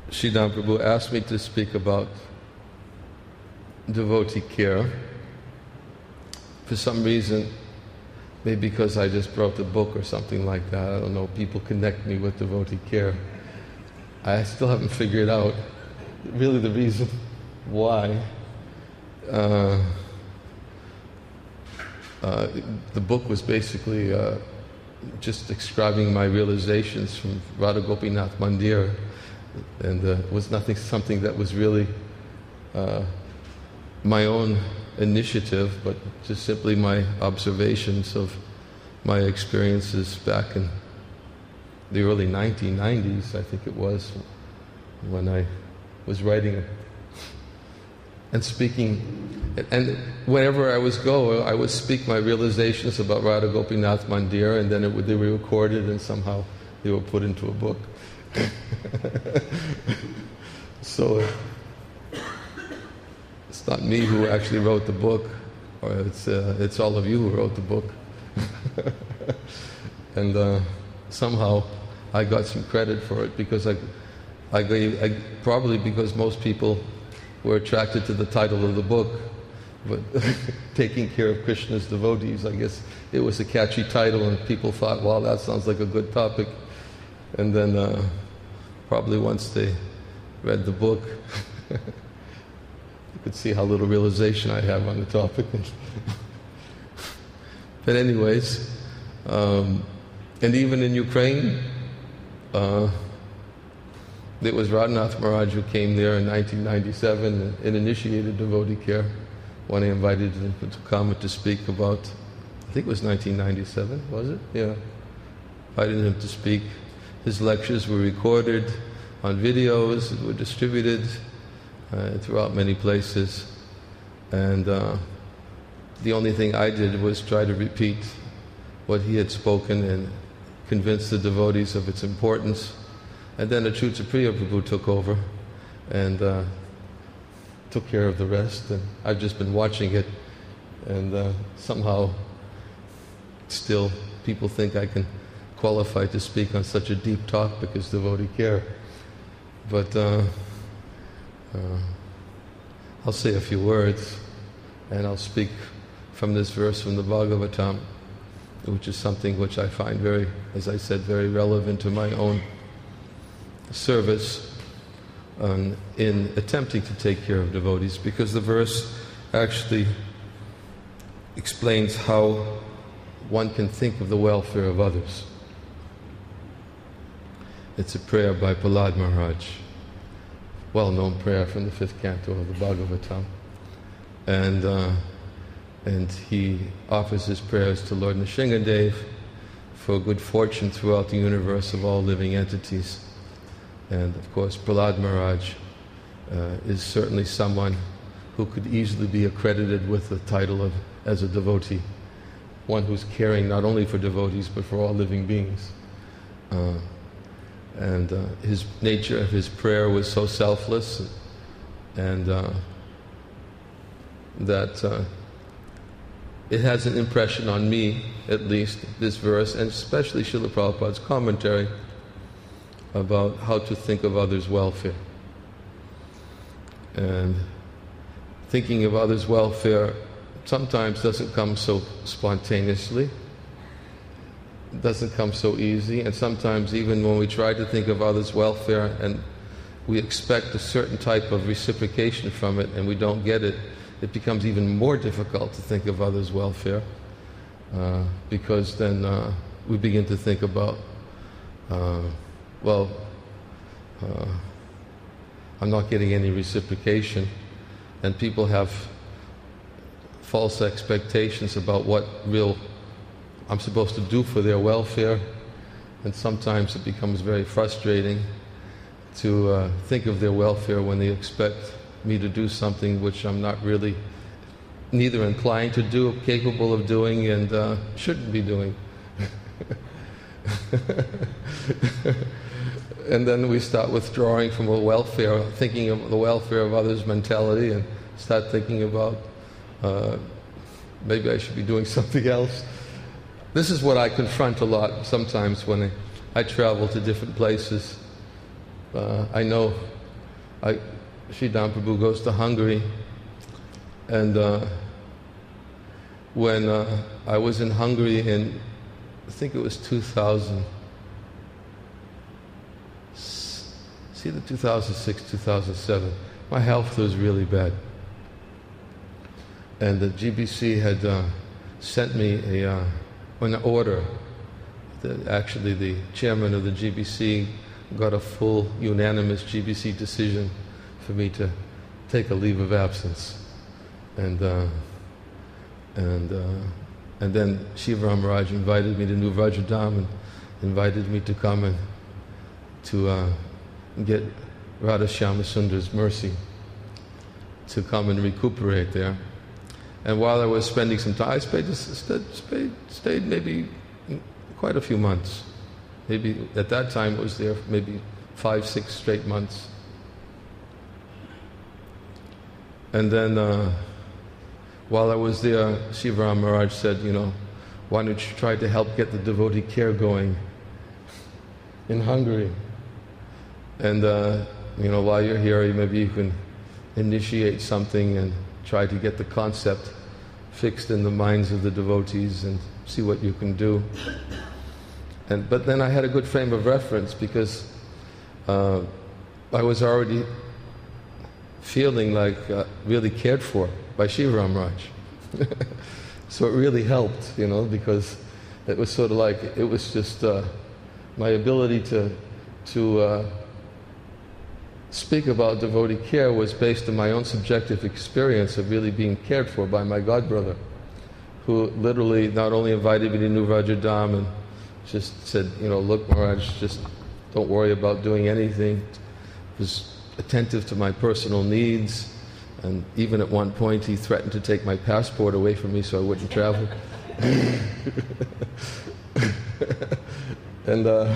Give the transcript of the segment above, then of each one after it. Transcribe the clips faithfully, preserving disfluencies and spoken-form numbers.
Sridham Prabhu asked me to speak about devotee care. For some reason, maybe because I just wrote a book or something like that, I don't know, people connect me with devotee care. I still haven't figured out really the reason why. Uh, uh, the book was basically uh, just describing my realizations from Radha Gopinath Mandir, and uh, it was nothing, something that was really uh, my own initiative, but just simply my observations of my experiences back in the early nineteen nineties, I think it was, when I was writing and speaking. And wherever I was go, I would speak my realizations about Radha Gopinath Mandir, and then it would be recorded, and somehow they were put into a book. So it's not me who actually wrote the book, or it's uh, it's all of you who wrote the book. And uh, somehow I got some credit for it, because I, I gave, I, probably because most people were attracted to the title of the book, but taking care of Krishna's devotees, I guess it was a catchy title, and people thought, wow, that sounds like a good topic. And then uh, probably once they read the book, you could see how little realization I have on the topic. But anyways, um, and even in Ukraine, uh, it was Radhanath Maharaj who came there in nineteen ninety-seven and, and initiated devotee care when I invited him to come to speak about, I think it was nineteen ninety-seven, was it? Yeah. Invited him to speak. His lectures were recorded on videos, were distributed uh, throughout many places, and uh, the only thing I did was try to repeat what he had spoken and convince the devotees of its importance. And then Achyuta Priya Prabhu took over and uh, took care of the rest, and I've just been watching it, and uh, somehow still people think I can qualify to speak on such a deep topic as devotee care. But uh, uh, I'll say a few words, and I'll speak from this verse from the Bhagavatam, which is something which I find very, as I said, very relevant to my own service um, in attempting to take care of devotees, because the verse actually explains how one can think of the welfare of others. It's a prayer by Prahlad Maharaj, well-known prayer from the fifth canto of the Bhagavatam. And uh, and he offers his prayers to Lord Nrsingadev for good fortune throughout the universe of all living entities. And of course, Prahlad Maharaj uh, is certainly someone who could easily be accredited with the title of as a devotee, one who's caring not only for devotees but for all living beings. Uh, and uh, his nature of his prayer was so selfless, and uh, that uh, it has an impression on me, at least, this verse, and especially Srila Prabhupada's commentary about how to think of others' welfare. And thinking of others' welfare sometimes doesn't come so spontaneously, it doesn't come so easy, and sometimes even when we try to think of others' welfare and we expect a certain type of reciprocation from it and we don't get it, it becomes even more difficult to think of others' welfare, uh, because then uh, we begin to think about, uh, well, uh, I'm not getting any reciprocation, and people have false expectations about what real I'm supposed to do for their welfare, and sometimes it becomes very frustrating to uh, think of their welfare when they expect me to do something which I'm not really neither inclined to do, capable of doing, and uh, shouldn't be doing. And then we start withdrawing from a welfare, thinking of the welfare of others mentality, and start thinking about uh, maybe I should be doing something else. This is what I confront a lot sometimes when I, I travel to different places. Uh, I know I, Sridham Prabhu goes to Hungary, and uh, when uh, I was in Hungary in, I think it was two thousand, it's either two thousand six, two thousand seven, my health was really bad. And the G B C had uh, sent me a, uh, an order. The, actually, the chairman of the G B C got a full unanimous G B C decision for me to take a leave of absence. And uh, and uh, and then Shivaram Maharaj invited me to New Vajradham and invited me to come and to uh, get Radha Shyama Sundar's mercy, to come and recuperate there. And while I was spending some time, I stayed, stayed, stayed maybe quite a few months. Maybe at that time it was there for maybe five, six straight months. And then uh, while I was there, Shivaram Maharaj said, you know, why don't you try to help get the devotee care going in Hungary? And, uh, you know, while you're here, maybe you can initiate something and try to get the concept fixed in the minds of the devotees and see what you can do. And but then I had a good frame of reference because uh, I was already feeling like uh, really cared for by Shivaram Maharaj. So it really helped, you know, because it was sort of like, it was just uh, my ability to to uh, speak about devotee care was based on my own subjective experience of really being cared for by my godbrother, who literally not only invited me to New Vajradham and just said, you know, look, Maharaj, just don't worry about doing anything. Was attentive to my personal needs, and even at one point he threatened to take my passport away from me so I wouldn't travel. and uh,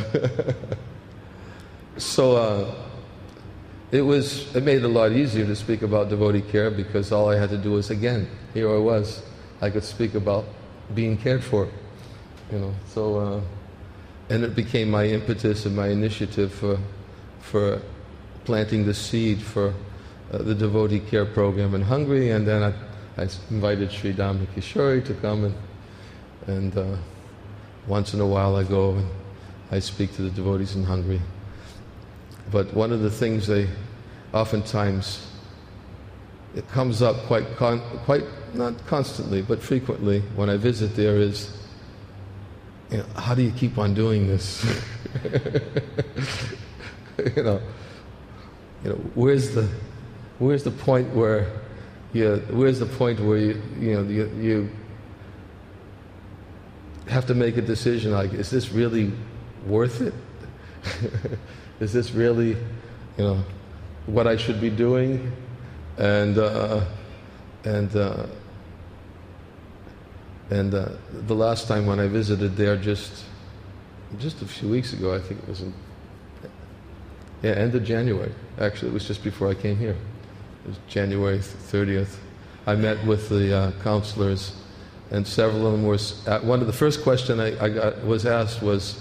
so uh, it was, it made it a lot easier to speak about devotee care because all I had to do was, again, here I was, I could speak about being cared for, you know. So, uh, and it became my impetus and my initiative for, for planting the seed for uh, the devotee care program in Hungary. And then I, I invited Sri Damna Kishori to come, and, and uh, once in a while I go and I speak to the devotees in Hungary. But one of the things they oftentimes, it comes up quite, con, quite not constantly, but frequently when I visit there is, you know, how do you keep on doing this? you know, you know, where's the, where's the point where, you, where's the point where you, you know, you, you have to make a decision like, is this really worth it? Is this really, you know, what I should be doing? And uh, and uh, and uh, the last time when I visited there, just just a few weeks ago, I think it was in yeah, end of January. Actually, it was just before I came here. It was January thirtieth. I met with the uh, counselors, and several of them were. Uh, one of the first question I, I got was asked was.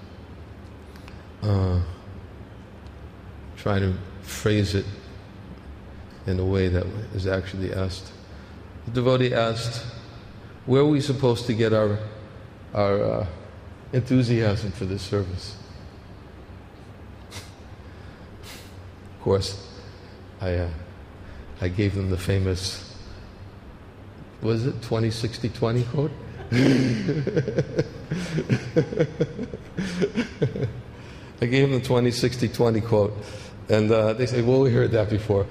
Uh, trying to phrase it in a way that is actually asked. The devotee asked, where are we supposed to get our our uh, enthusiasm for this service? Of course, I uh, I gave them the famous, was it twenty sixty twenty quote? I gave them the twenty sixty twenty quote. And uh, they say, well, we heard that before.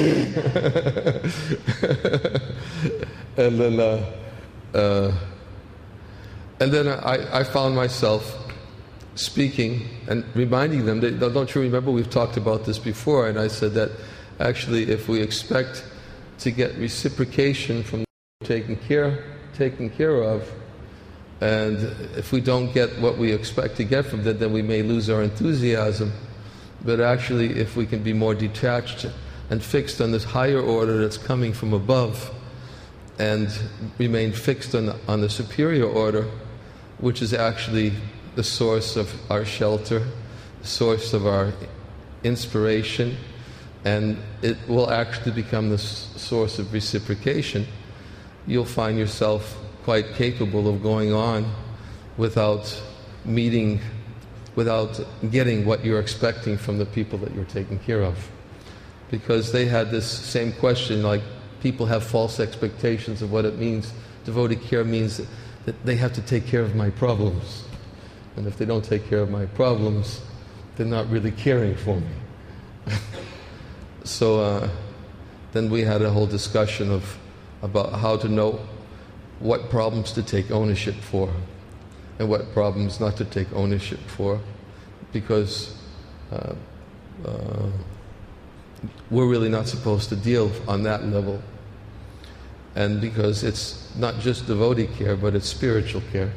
and then, uh, uh, and then I, I found myself speaking and reminding them, that, don't you remember we've talked about this before? And I said that actually, if we expect to get reciprocation from taken care, taken care of, and if we don't get what we expect to get from that, then we may lose our enthusiasm. But actually, if we can be more detached and fixed on this higher order that's coming from above, and remain fixed on the, on the superior order, which is actually the source of our shelter, the source of our inspiration, and it will actually become the s- source of reciprocation, you'll find yourself quite capable of going on without meeting, without getting what you're expecting from the people that you're taking care of. Because they had this same question, like people have false expectations of what it means. Devotee care means that, that they have to take care of my problems. And if they don't take care of my problems, they're not really caring for me. So uh, then we had a whole discussion of about how to know what problems to take ownership for and what problems not to take ownership for, because uh, uh, we're really not supposed to deal on that level. And because it's not just devotee care, but it's spiritual care.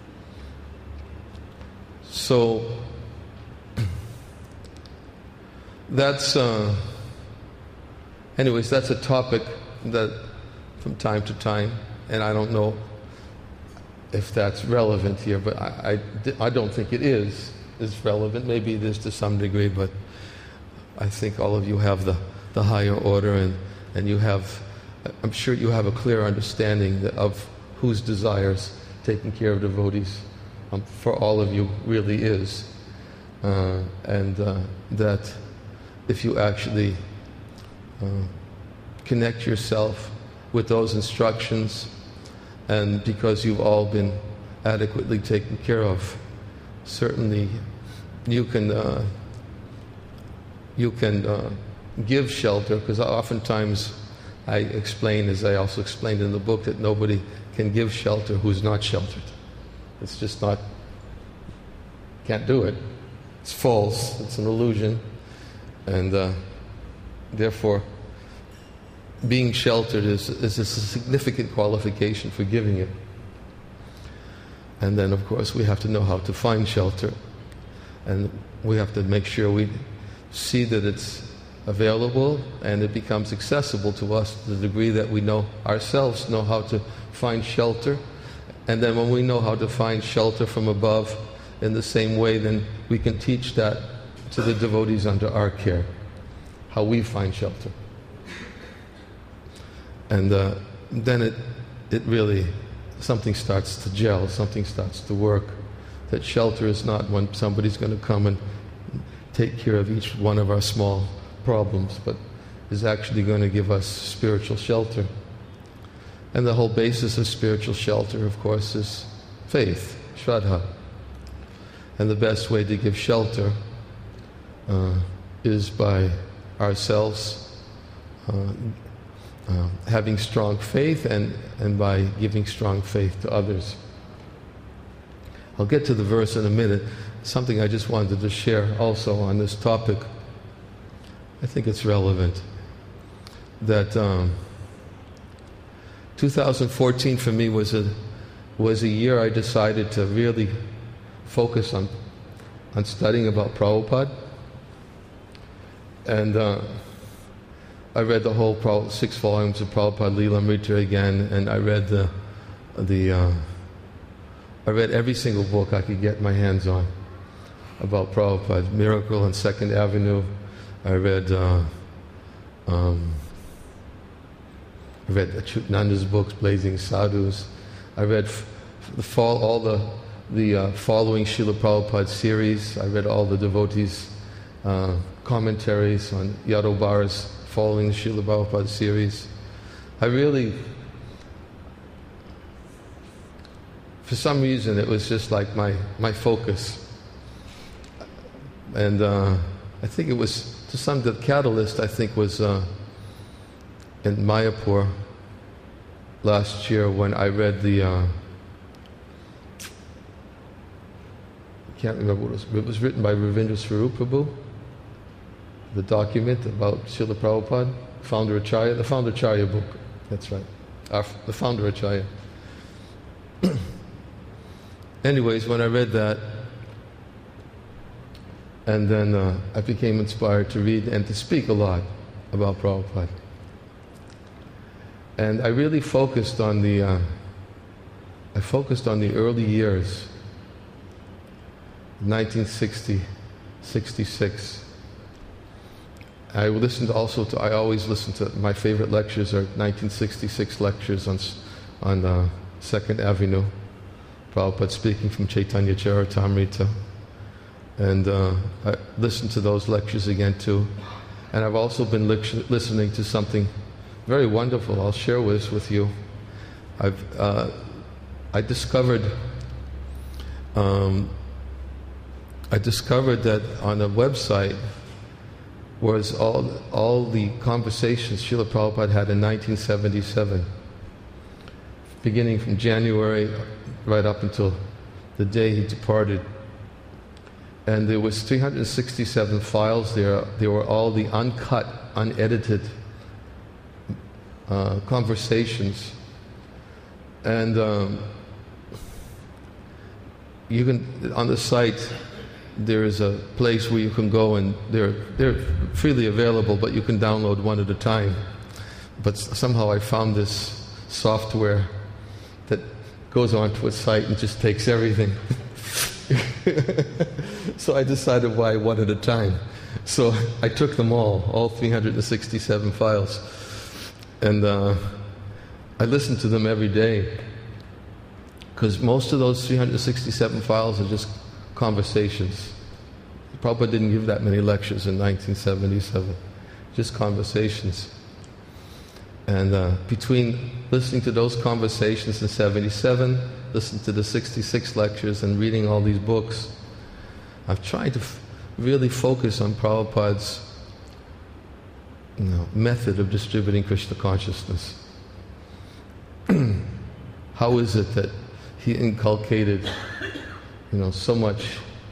So that's, uh, anyways, that's a topic that from time to time, and I don't know if that's relevant here, but I, I, I don't think it is, is relevant. Maybe it is to some degree, but I think all of you have the, the higher order, and, and you have, I'm sure you have a clear understanding of whose desires taking care of devotees um, for all of you really is. Uh, and uh, that if you actually uh, connect yourself with those instructions, and because you've all been adequately taken care of, certainly you can uh, you can uh, give shelter, because oftentimes I explain, as I also explained in the book, that nobody can give shelter who's not sheltered. It's just not, can't do it. It's false, it's an illusion, and uh, therefore being sheltered is, is a significant qualification for giving it. And then, of course, we have to know how to find shelter. And we have to make sure we see that it's available and it becomes accessible to us to the degree that we know ourselves know how to find shelter. And then when we know how to find shelter from above in the same way, then we can teach that to the devotees under our care, how we find shelter. And uh, then it, it really, something starts to gel, something starts to work. That shelter is not when somebody's going to come and take care of each one of our small problems, but is actually going to give us spiritual shelter. And the whole basis of spiritual shelter, of course, is faith, Shraddha. And the best way to give shelter uh, is by ourselves uh, Uh, having strong faith, and, and by giving strong faith to others. I'll get to the verse in a minute. Something I just wanted to share also on this topic. I think it's relevant. That um, two thousand fourteen for me was a was a year I decided to really focus on on studying about Prabhupada. And uh, I read the whole Prabhupada, six volumes of Prabhupada Lilamrita again, and I read the the uh, I read every single book I could get my hands on about Prabhupada. Miracle on Second Avenue. I read uh, um, I read Achyutananda's books, Blazing Sadhus. I read f- the fall, all the the uh, following Srila Prabhupada series. I read all the devotees' uh, commentaries on Yadobara's following the Srila Prabhupada series. I really, for some reason, it was just like my, my focus. And uh, I think it was, to some, the catalyst, I think, was uh, in Mayapur last year when I read the, uh, I can't remember what it was, it was written by Ravindra Swarup Prabhu, the document about Srila Prabhupada, Founder Acharya, the Founder Acharya book, that's right, Our, the Founder Acharya. Anyways, when I read that, and then uh, I became inspired to read and to speak a lot about Prabhupada. And I really focused on the, uh, I focused on the early years, nineteen sixty, sixty-six. I listened also to, I always listen to, my favorite lectures are nineteen sixty-six lectures on, on uh, Second Avenue. Prabhupada speaking from Chaitanya Charitamrita. And uh, I listened to those lectures again too. And I've also been li- listening to something very wonderful I'll share this with you. I've, uh, I discovered um, I discovered that on a website was all, all the conversations Srila Prabhupada had in nineteen seventy-seven, beginning from January right up until the day he departed. And there was three hundred sixty-seven files there. They were all the uncut, unedited uh, conversations. And um, you can, on the site, there is a place where you can go, and they're they're freely available, but you can download one at a time. But somehow I found this software that goes onto a site and just takes everything. So I decided why one at a time. So I took them all, all three hundred sixty-seven files, and uh, I listened to them every day, because most of those three hundred sixty-seven files are just conversations. Prabhupada didn't give that many lectures in nineteen seventy-seven, just conversations. And uh, between listening to those conversations in seventy-seven, listening to the sixty-six lectures, and reading all these books, I've tried to f- really focus on Prabhupada's you know, method of distributing Krishna consciousness. How is it that he inculcated, you know, so much,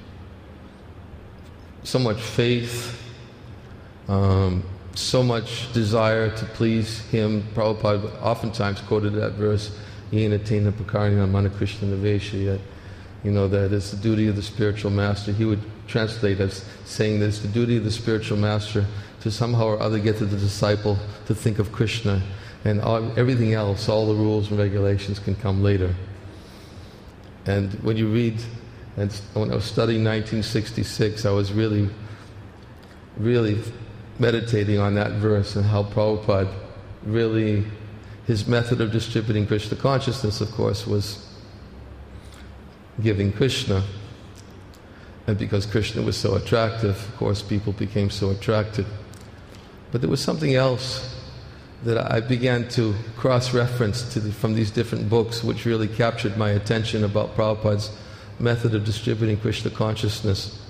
so much faith, um, so much desire to please him? Prabhupada oftentimes quoted that verse, Yena tena pakarina mana Krishna navesha, you know, that it's the duty of the spiritual master. He would translate as saying that it's the duty of the spiritual master to somehow or other get to the disciple to think of Krishna, and all, everything else, all the rules and regulations can come later. And when you read, and when I was studying nineteen sixty-six, I was really, really meditating on that verse and how Prabhupada really, his method of distributing Krishna consciousness, of course, was giving Krishna. And because Krishna was so attractive, of course, people became so attracted. But there was something else that I began to cross-reference to the, from these different books, which really captured my attention about Prabhupada's method of distributing Krishna consciousness.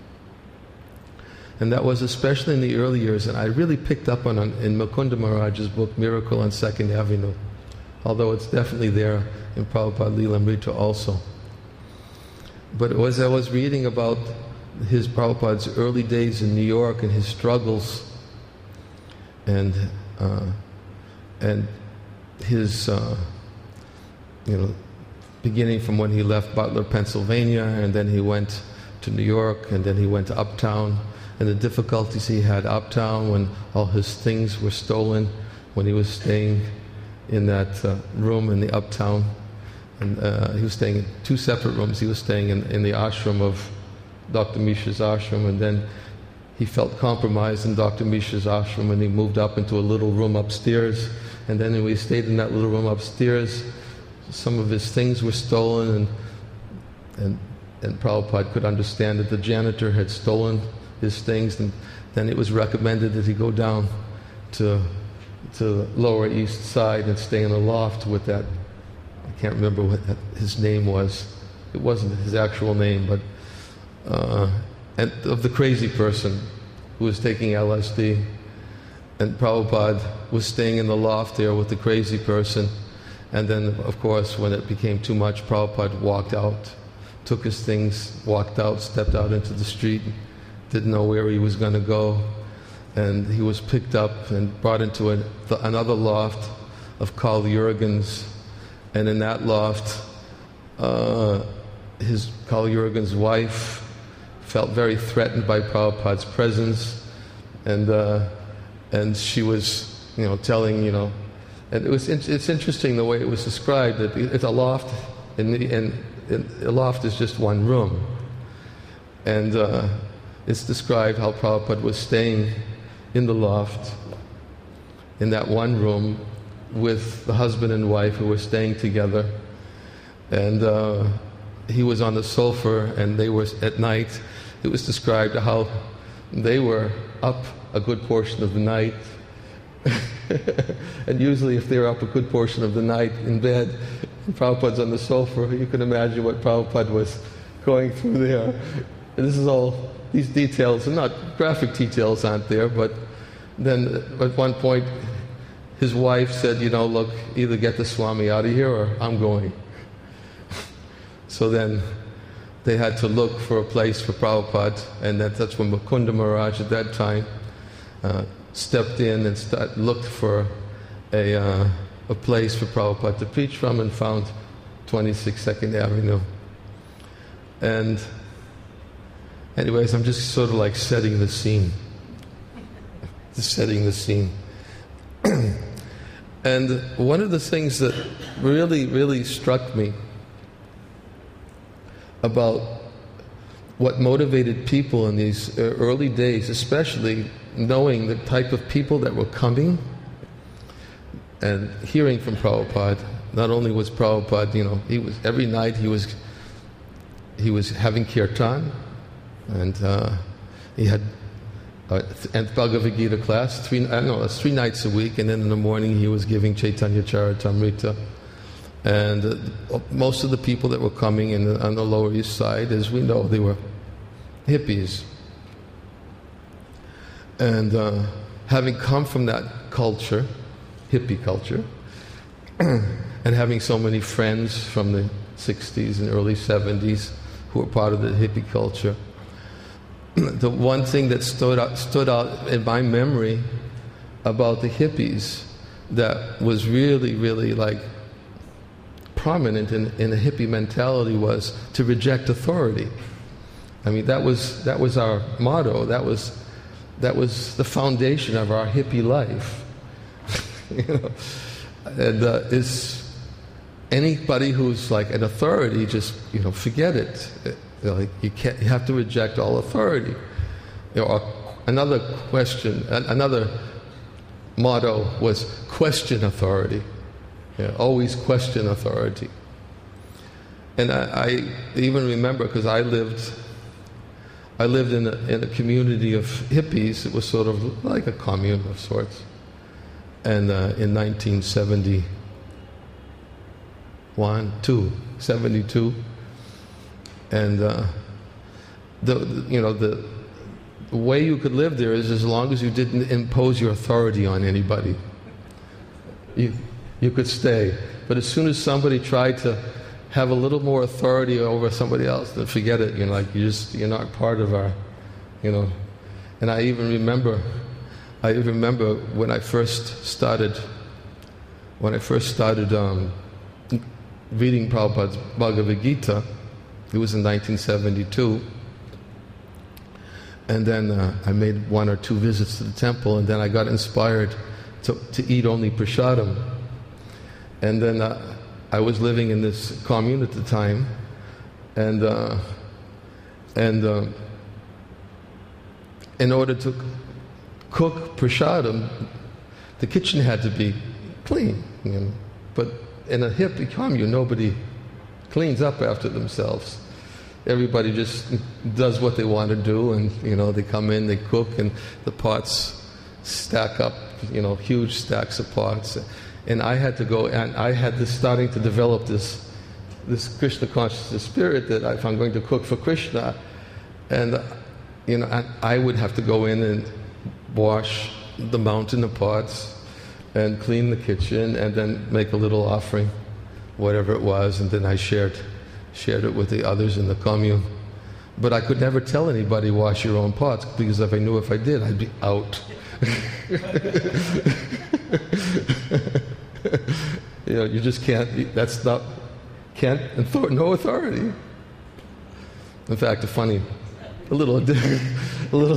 And that was especially in the early years, and I really picked up on it in Mukunda Maharaj's book, Miracle on Second Avenue, although it's definitely there in Prabhupada Lilamrita also. But as I was reading about his Prabhupada's early days in New York and his struggles, and uh, and his, uh, you know, beginning from when he left Butler, Pennsylvania, and then he went to New York, and then he went to Uptown, and the difficulties he had uptown when all his things were stolen, when he was staying in that uh, room in the Uptown. And uh, he was staying in two separate rooms. He was staying in, in the ashram of Doctor Mishra's ashram, and then he felt compromised in Doctor Mishra's ashram, and he moved up into a little room upstairs. And then when he stayed in that little room upstairs, some of his things were stolen, and and, and Prabhupada could understand that the janitor had stolen his things, and then it was recommended that he go down to to the Lower East Side and stay in a loft with that. I can't remember what his name was. It wasn't his actual name, but uh, and of the crazy person who was taking L S D. And Prabhupada was staying in the loft there with the crazy person. And then, of course, when it became too much, Prabhupada walked out, took his things, walked out, stepped out into the street, didn't know where he was going to go. And he was picked up and brought into a, another loft of Karl Jurgens. And in that loft, uh, his Karl Jurgens' wife felt very threatened by Prabhupada's presence, and uh, and she was, you know, telling, you know, and it was it's interesting the way it was described, that it's a loft, and and a loft is just one room, and uh, it's described how Prabhupada was staying in the loft, in that one room, with the husband and wife who were staying together. And uh, he was on the sofa, and they were, at night, it was described how they were up a good portion of the night. And usually if they were up a good portion of the night in bed, and Prabhupada's on the sofa, you can imagine what Prabhupada was going through there. And this is all, these details, and not graphic details aren't there, but then at one point his wife said, you know, look, either get the Swami out of here or I'm going. So then they had to look for a place for Prabhupada, and that, that's when Mukunda Maharaj at that time uh, stepped in and start, looked for a, uh, a place for Prabhupada to preach from, and found twenty-six Second Avenue. And anyways, I'm just sort of like setting the scene. Just setting the scene. And one of the things that really, really struck me about what motivated people in these early days, especially knowing the type of people that were coming and hearing from Prabhupada. Not only was Prabhupada, you know, he was every night he was he was having kirtan, and uh, he had uh, and Bhagavad Gita class three I don't know it's three nights a week, and then in the morning he was giving Chaitanya Charitamrita. And uh, most of the people that were coming in the, on the Lower East Side, as we know, they were hippies. And uh, having come from that culture, hippie culture, and having so many friends from the sixties and early seventies who were part of the hippie culture, the one thing that stood out, stood out in my memory about the hippies that was really, really like prominent in, in a hippie mentality was to reject authority. I mean, that was that was our motto. That was that was the foundation of our hippie life. You know, and uh, is anybody who's like an authority, just you know, forget it. You know, like you can't. You have to reject all authority. You know, another question, another motto was question authority. Yeah, always question authority. And I, I even remember, because I lived, I lived in a, in a community of hippies. It was sort of like a commune of sorts. And uh, in nineteen seventy-one, two, seventy-two, and uh, the, the you know the, the way you could live there is as long as you didn't impose your authority on anybody. You. You could stay. But as soon as somebody tried to have a little more authority over somebody else, then forget it. You know, like you just you're not part of our, you know. And I even remember, I even remember when I first started, when I first started um, reading Prabhupada's Bhagavad Gita. It was in nineteen seventy-two. And then uh, I made one or two visits to the temple, and then I got inspired to, to eat only prasadam. And then uh, I was living in this commune at the time, and uh, and uh, in order to cook prasadam, the kitchen had to be clean. You know? But in a hippie commune, nobody cleans up after themselves. Everybody just does what they want to do, and you know they come in, they cook, and the pots stack up, you know, huge stacks of pots. And I had to go, and I had this starting to develop this this Krishna consciousness spirit that if I'm going to cook for Krishna, and you know, I, I would have to go in and wash the mountain of pots and clean the kitchen, and then make a little offering, whatever it was, and then I shared shared it with the others in the commune. But I could never tell anybody wash your own pots, because if I knew if I did, I'd be out. You know, you just can't. That's not can't. No authority. In fact, a funny, a little, a little,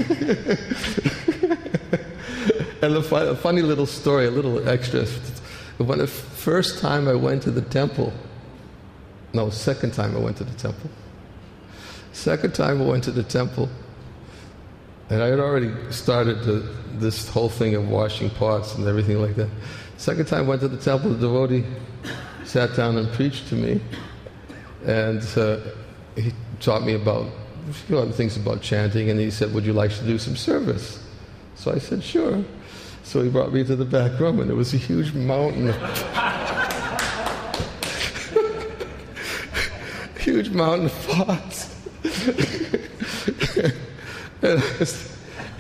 and a, fun, a funny little story, a little extra. When the first time I went to the temple, no, second time I went to the temple. Second time I went to the temple, And I had already started to, this whole thing of washing pots and everything like that. Second time I went to the temple, the devotee sat down and preached to me. And uh, he taught me about a few other things about chanting, and he said, would you like to do some service? So I said, sure. So he brought me to the back room, and there was a huge mountain of huge mountain of pots. And I was,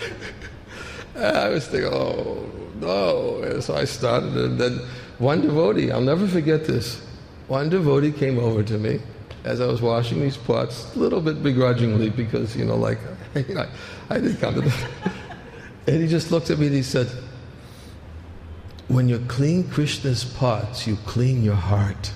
I was thinking, oh, no. And so I started, and then one devotee, I'll never forget this, one devotee came over to me as I was washing these pots, a little bit begrudgingly, because, you know, like, you know, I didn't come to that. And he just looked at me and he said, when you clean Krishna's pots, you clean your heart.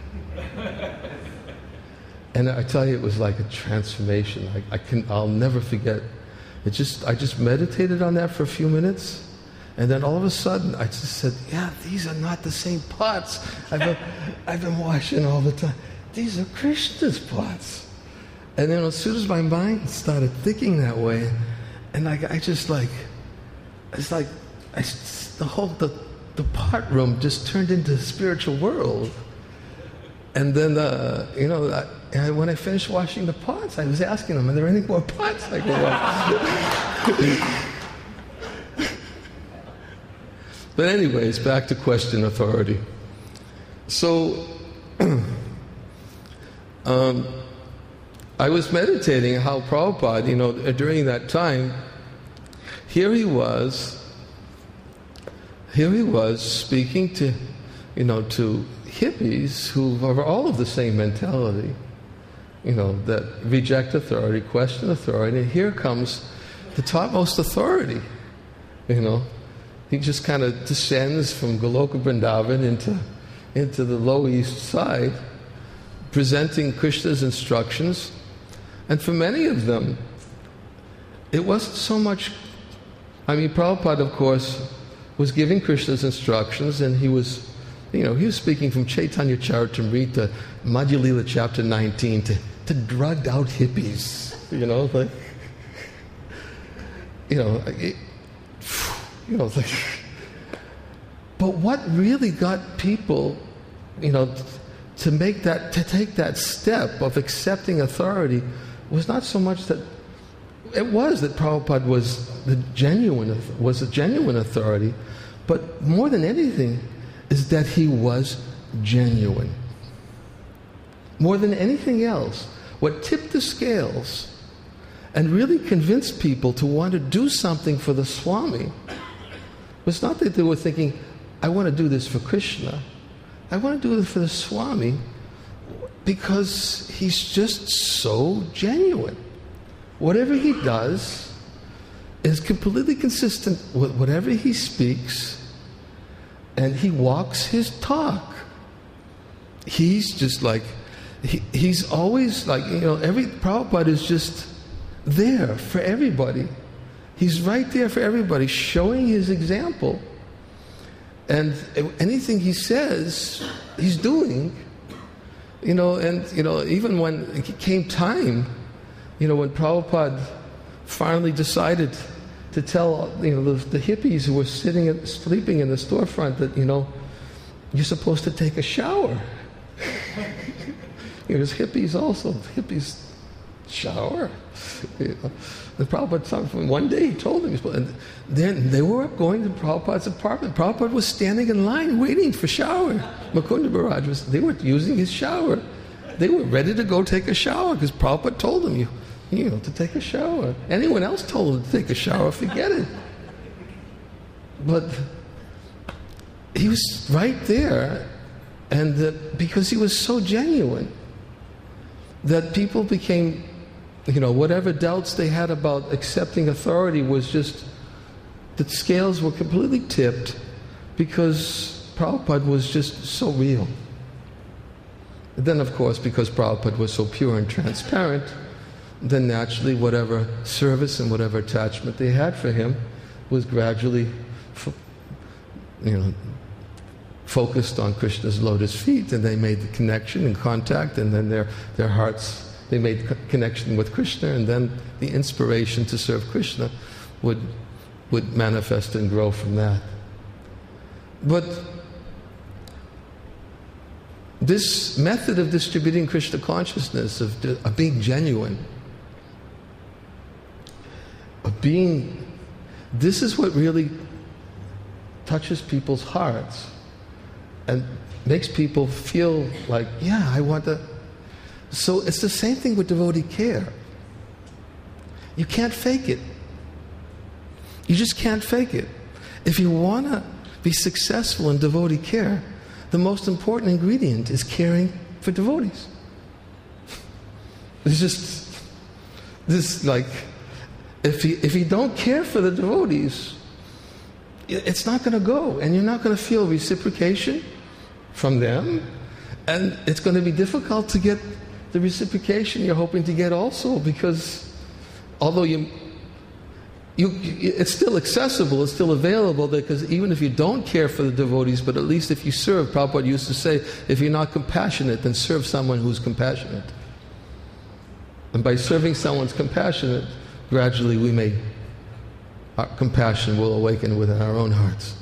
And I tell you, it was like a transformation. I, I can, I'll never forget. It just, I just meditated on that for a few minutes, and then all of a sudden, I just said, "Yeah, these are not the same pots I've been, I've been washing all the time. These are Krishna's pots." And then, as soon as my mind started thinking that way, and I, I just like, it's like, I, the whole the the pot room just turned into a spiritual world. And then, uh, you know, I, and when I finished washing the pots, I was asking them, are there any more pots I can wash? But anyways, back to question authority. So, um, I was meditating how Prabhupada, you know, during that time, here he was, here he was speaking to, you know, to hippies who are all of the same mentality, you know, that reject authority, question authority, and here comes the topmost authority, you know. He just kind of descends from Goloka Vrindavan into, into the low east side, presenting Krishna's instructions. And for many of them, it wasn't so much, I mean, Prabhupada, of course, was giving Krishna's instructions, and he was, you know, he was speaking from Chaitanya Charitamrita, Madhya Lila chapter nineteen, to, to drugged out hippies, you know, like, you know, it, you know, like, but what really got people, you know, to make that, to take that step of accepting authority was not so much that, it was that Prabhupada was the genuine, was a genuine authority, but more than anything is that he was genuine. More than anything else, what tipped the scales and really convinced people to want to do something for the Swami was not that they were thinking, I want to do this for Krishna. I want to do it for the Swami because he's just so genuine. Whatever he does is completely consistent with whatever he speaks, and he walks his talk. He's just like, he, he's always like, you know, every Prabhupada is just there for everybody. He's right there for everybody, showing his example. And anything he says, he's doing. You know, and, you know, even when it came time, you know, when Prabhupada finally decided to tell, you know, the, the hippies who were sitting, at, sleeping in the storefront that, you know, you're supposed to take a shower. You know, there's hippies also. Hippies shower. You know. The Prabhupada, one day he told them, and then they were up going to Prabhupada's apartment. Prabhupada was standing in line waiting for shower. Mukunda Maharaj was, they were using his shower. They were ready to go take a shower because Prabhupada told them, you, you know, to take a shower. Anyone else told them to take a shower, forget it. But he was right there, and that because he was so genuine, that people became, you know, whatever doubts they had about accepting authority was just, the scales were completely tipped because Prabhupada was just so real. And then, of course, because Prabhupada was so pure and transparent, then naturally whatever service and whatever attachment they had for him was gradually, you know, focused on Krishna's lotus feet, and they made the connection and contact, and then their, their hearts, they made co- connection with Krishna, and then the inspiration to serve Krishna would would manifest and grow from that. But this method of distributing Krishna consciousness, of, of being genuine, of being, this is what really touches people's hearts and makes people feel like, yeah, I want to. So it's the same thing with devotee care. You can't fake it. You just can't fake it. If you want to be successful in devotee care, the most important ingredient is caring for devotees. It's just, this like, if you, if you don't care for the devotees, it's not going to go, and you're not going to feel reciprocation from them, and it's going to be difficult to get the reciprocation you're hoping to get also, because although you You, it's still accessible, it's still available, because even if you don't care for the devotees, but at least if you serve, Prabhupada used to say, if you're not compassionate, then serve someone who's compassionate. And by serving someone's compassionate, gradually we may, our compassion will awaken within our own hearts.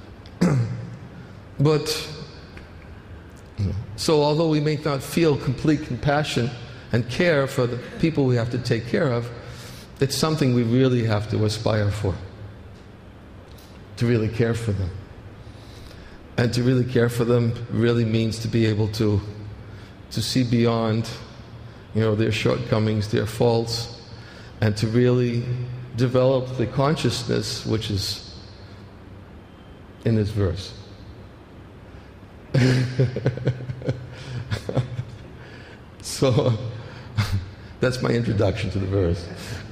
But, so although we may not feel complete compassion and care for the people we have to take care of, it's something we really have to aspire for, to really care for them. And to really care for them really means to be able to, to see beyond, you know, their shortcomings, their faults, and to really develop the consciousness which is in this verse. So, that's my introduction to the verse.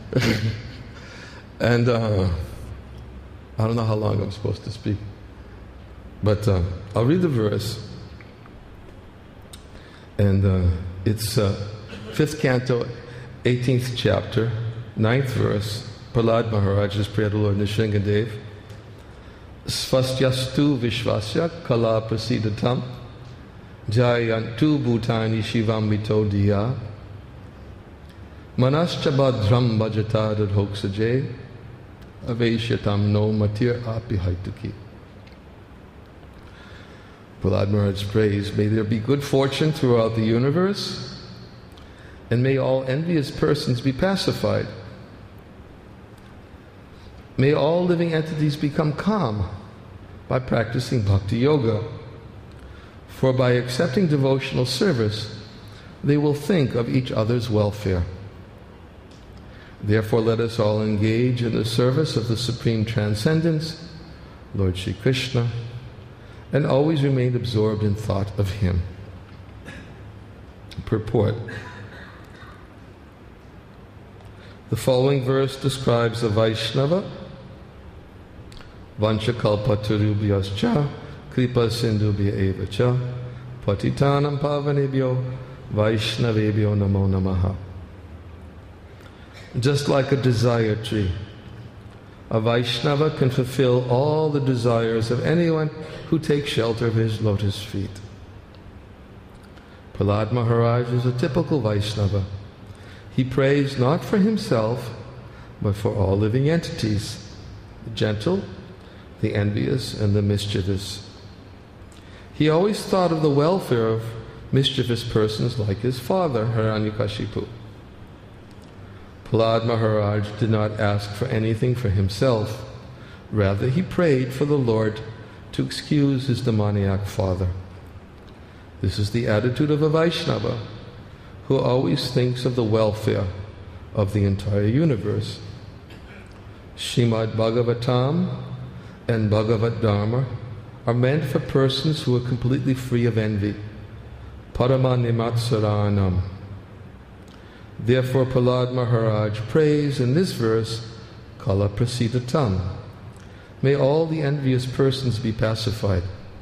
And uh, I don't know how long I'm supposed to speak, but uh, I'll read the verse. And uh, it's uh, fifth canto, eighteenth chapter, ninth verse. Prahlad Maharaj's prayer to Lord Nrsingadev. Svastyastu vishvasya kala prasidatam jayantu bhutani shivam vito diya manascha badram bhajata dadhoksaje aveshyatam no matir api haituki. Prahlad Maharaj prays, may there be good fortune throughout the universe, and may all envious persons be pacified. May all living entities become calm by practicing bhakti yoga, for by accepting devotional service, they will think of each other's welfare. Therefore, let us all engage in the service of the Supreme Transcendence, Lord Shri Krishna, and always remain absorbed in thought of Him. Purport. The following verse describes a Vaishnava, Vanchakalpatarubhyascha, Kripa Sindhubhya evacha, Patitanam Pavanebhyo, Vaishnavebhyo Namo Namaha. Just like a desire tree, a Vaishnava can fulfill all the desires of anyone who takes shelter of his lotus feet. Prahlad Maharaj is a typical Vaishnava. He prays not for himself, but for all living entities, the gentle, the envious, and the mischievous. He always thought of the welfare of mischievous persons like his father, Hiranyakashipu. Prahlad Maharaj did not ask for anything for himself. Rather, he prayed for the Lord to excuse his demoniac father. This is the attitude of a Vaishnava, who always thinks of the welfare of the entire universe. Srimad Bhagavatam and Bhagavad Dharma are meant for persons who are completely free of envy. Paramanimatsaranam. Therefore, Prahlad Maharaj prays in this verse, Kala Prasidatam. May all the envious persons be pacified.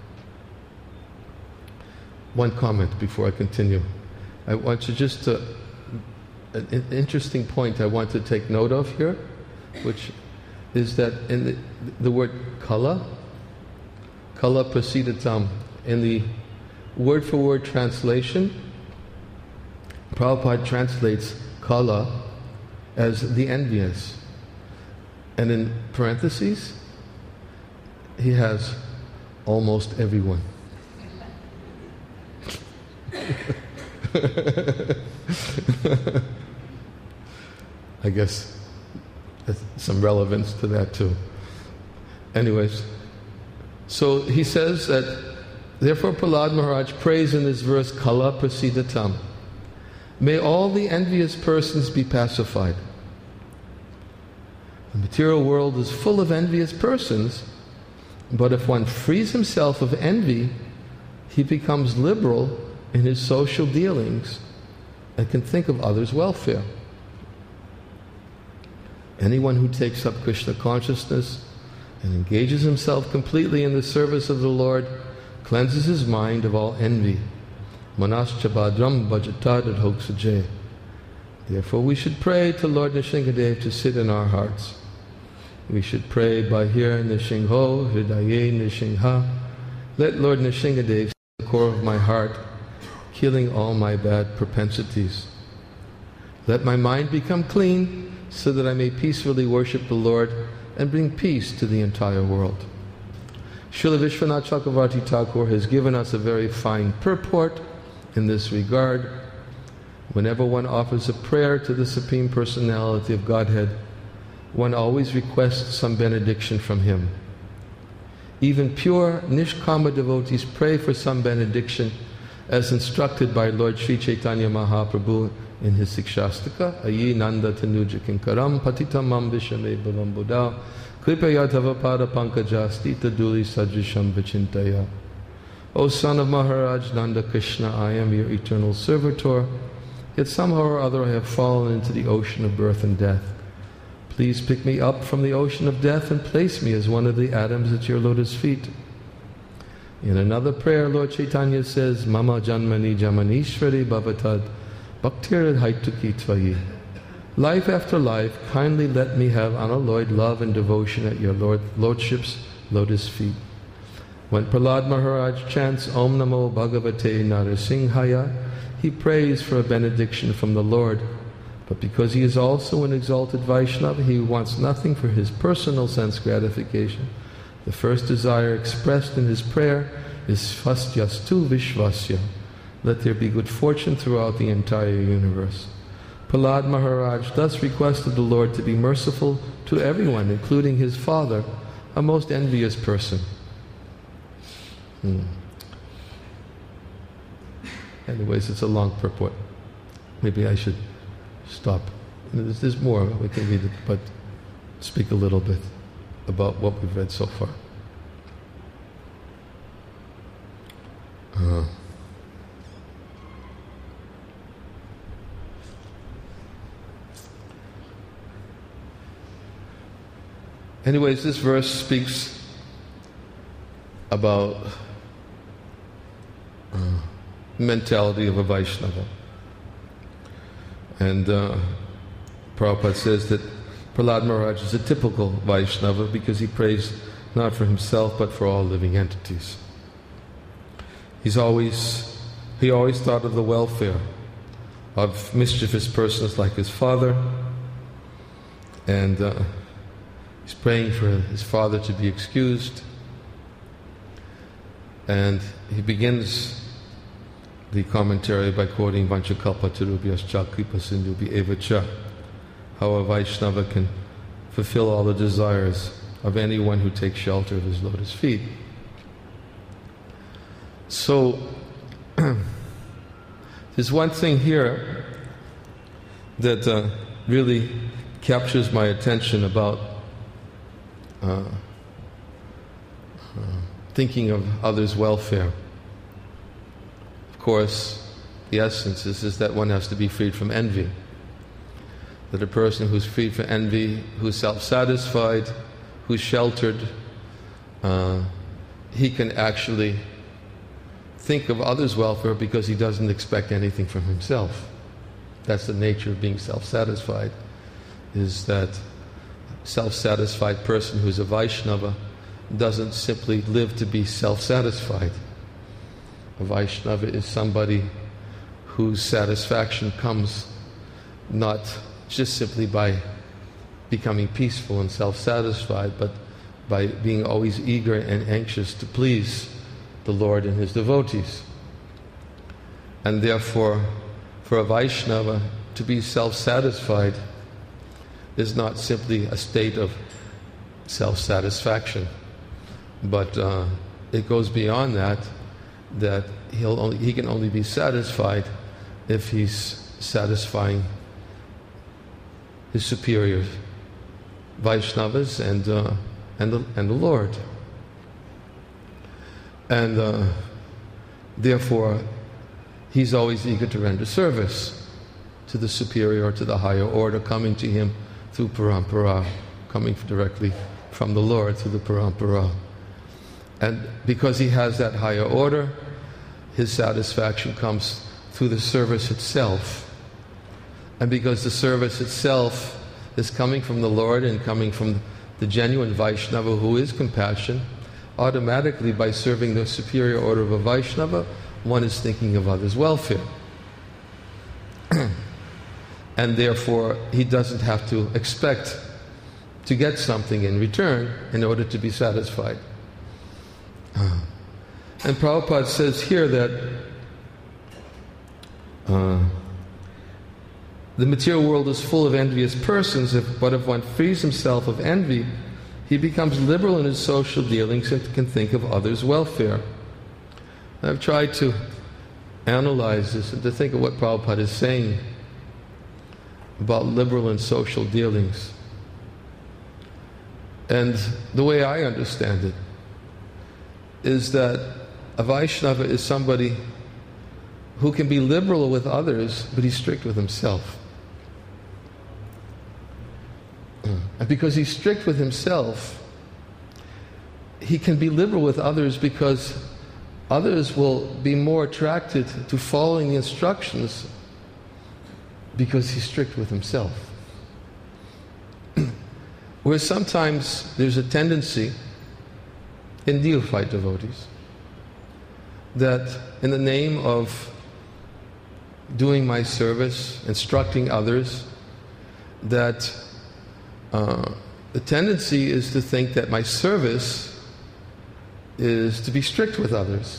One comment before I continue. I want you just to, an interesting point I want to take note of here, which is that in the, the word Kala, Kala Prasidatam, in the word-for-word translation, Prabhupada translates kala as the envious. And in parentheses, he has almost everyone. I guess there's some relevance to that too. Anyways, so he says that, therefore Prahlad Maharaj prays in this verse, Kala Prasidatam. May all the envious persons be pacified. The material world is full of envious persons, but if one frees himself of envy, he becomes liberal in his social dealings and can think of others' welfare. Anyone who takes up Krishna consciousness and engages himself completely in the service of the Lord cleanses his mind of all envy. Manascha Bhadram Bhajatad Hoksajay. Therefore we should pray to Lord Nrsingadev to sit in our hearts. We should pray by here Nrsimho Hridaye Nrsimha. Let Lord Nrsingadev sit in the core of my heart, killing all my bad propensities. Let my mind become clean so that I may peacefully worship the Lord and bring peace to the entire world. Srila Vishwanath Chakravarti Thakur has given us a very fine purport in this regard. Whenever one offers a prayer to the Supreme Personality of Godhead, one always requests some benediction from Him. Even pure Nishkama devotees pray for some benediction as instructed by Lord Sri Chaitanya Mahaprabhu in his Sikshastika, Ayi Nanda Tanuja Kinkaram Patitam Mam Vishame Bhavam Buddha Kripaya Tava Pada Pankaja Stita Duli Sajisham Vichintaya. O son of Maharaj Nanda Krishna, I am your eternal servitor, yet somehow or other I have fallen into the ocean of birth and death. Please pick me up from the ocean of death and place me as one of the atoms at your lotus feet. In another prayer, Lord Chaitanya says, Mama Janmani Jamanishwari Bhavatad Bhaktir Haituki Tvayi. Life after life, kindly let me have unalloyed love and devotion at your Lord, Lordship's lotus feet. When Prahlad Maharaj chants Om Namo Bhagavate Narasimhaya, he prays for a benediction from the Lord. But because he is also an exalted Vaishnava, he wants nothing for his personal sense gratification. The first desire expressed in his prayer is Svastyastu Vishvasya. Let there be good fortune throughout the entire universe. Prahlad Maharaj thus requested the Lord to be merciful to everyone, including his father, a most envious person. Hmm. Anyways, it's a long purport. Maybe I should stop. There's, there's more, we can read it, but speak a little bit about what we've read so far. Uh, anyways, this verse speaks about uh, mentality of a Vaishnava. And uh, Prabhupada says that Prahlad Maharaj is a typical Vaishnava because he prays not for himself but for all living entities. He's always, he always thought of the welfare of mischievous persons like his father, and uh, he's praying for his father to be excused. And he begins the commentary by quoting Vanchakalpa Tarubhyascha Kripa Sindhubhi Eva Cha, how a Vaishnava can fulfill all the desires of anyone who takes shelter of his lotus feet. So, there's one thing here that uh, really captures my attention about uh, uh, thinking of others' welfare. Of course, the essence is, is that one has to be freed from envy. That a person who's freed from envy, who's self-satisfied, who's sheltered, uh, he can actually think of others' welfare because he doesn't expect anything from himself. That's the nature of being self-satisfied, is that self-satisfied person who's a Vaishnava doesn't simply live to be self-satisfied. A Vaishnava is somebody whose satisfaction comes not just simply by becoming peaceful and self-satisfied, but by being always eager and anxious to please the Lord and His devotees. And therefore, for a Vaishnava to be self-satisfied is not simply a state of self-satisfaction, but uh, it goes beyond that, that he'll only, he can only be satisfied if he's satisfying his superiors, Vaishnavas and, uh, and, the, and the Lord. And uh, therefore, he's always eager to render service to the superior, to the higher order, coming to him through parampara, coming directly from the Lord through the parampara. And because he has that higher order, his satisfaction comes through the service itself. And because the service itself is coming from the Lord and coming from the genuine Vaishnava who is compassion, automatically by serving the superior order of a Vaishnava, one is thinking of others' welfare. And therefore, he doesn't have to expect to get something in return in order to be satisfied. And Prabhupada says here that uh, the material world is full of envious persons, if, but if one frees himself of envy, he becomes liberal in his social dealings and can think of others' welfare. I've tried to analyze this and to think of what Prabhupada is saying about liberal and social dealings. And the way I understand it is that a Vaishnava is somebody who can be liberal with others, but he's strict with himself. And because he's strict with himself, he can be liberal with others because others will be more attracted to following the instructions because he's strict with himself. Whereas sometimes there's a tendency in neophyte devotees that in the name of doing my service, instructing others, that uh, the tendency is to think that my service is to be strict with others.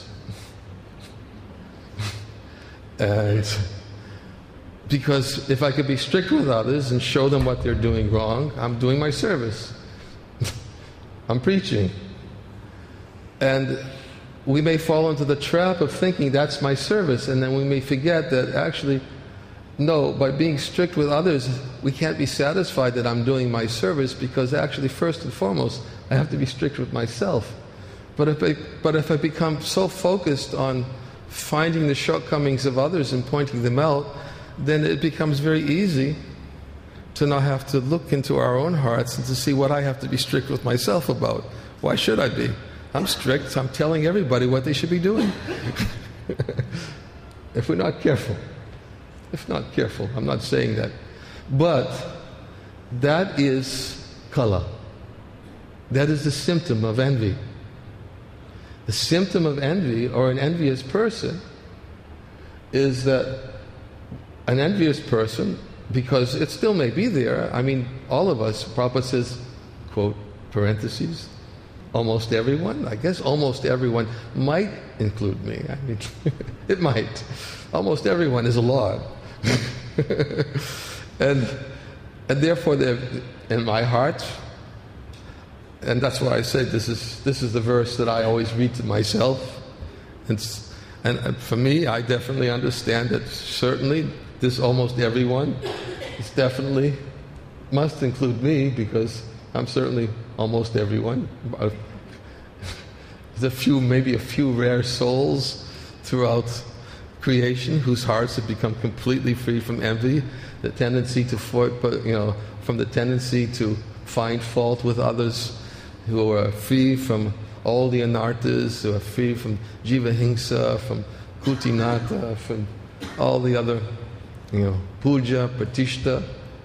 And because if I could be strict with others and show them what they're doing wrong, I'm doing my service. I'm preaching. And we may fall into the trap of thinking that's my service, and then we may forget that actually, no, by being strict with others, we can't be satisfied that I'm doing my service, because actually, first and foremost, I have to be strict with myself. But if I, but if I become so focused on finding the shortcomings of others and pointing them out, then it becomes very easy to not have to look into our own hearts and to see what I have to be strict with myself about. Why should I be? I'm strict. I'm telling everybody what they should be doing. If we're not careful. If not careful. I'm not saying that. But that is kala. That is the symptom of envy. The symptom of envy, or an envious person, is that an envious person, because it still may be there, I mean, all of us, Prabhupada says, quote, parentheses, almost everyone, I guess almost everyone might include me. I mean, it might. Almost everyone is a Lord. and and therefore, in my heart, and that's why I say this is this is the verse that I always read to myself. It's, and, and for me, I definitely understand that certainly this almost everyone is definitely must include me, because I'm certainly almost everyone. There's a few, maybe a few rare souls throughout creation whose hearts have become completely free from envy, the tendency to, you know, from the tendency to find fault with others, who are free from all the anarthas, who are free from jivahingsa, from kutinata, from all the other, you know, puja, pratishta.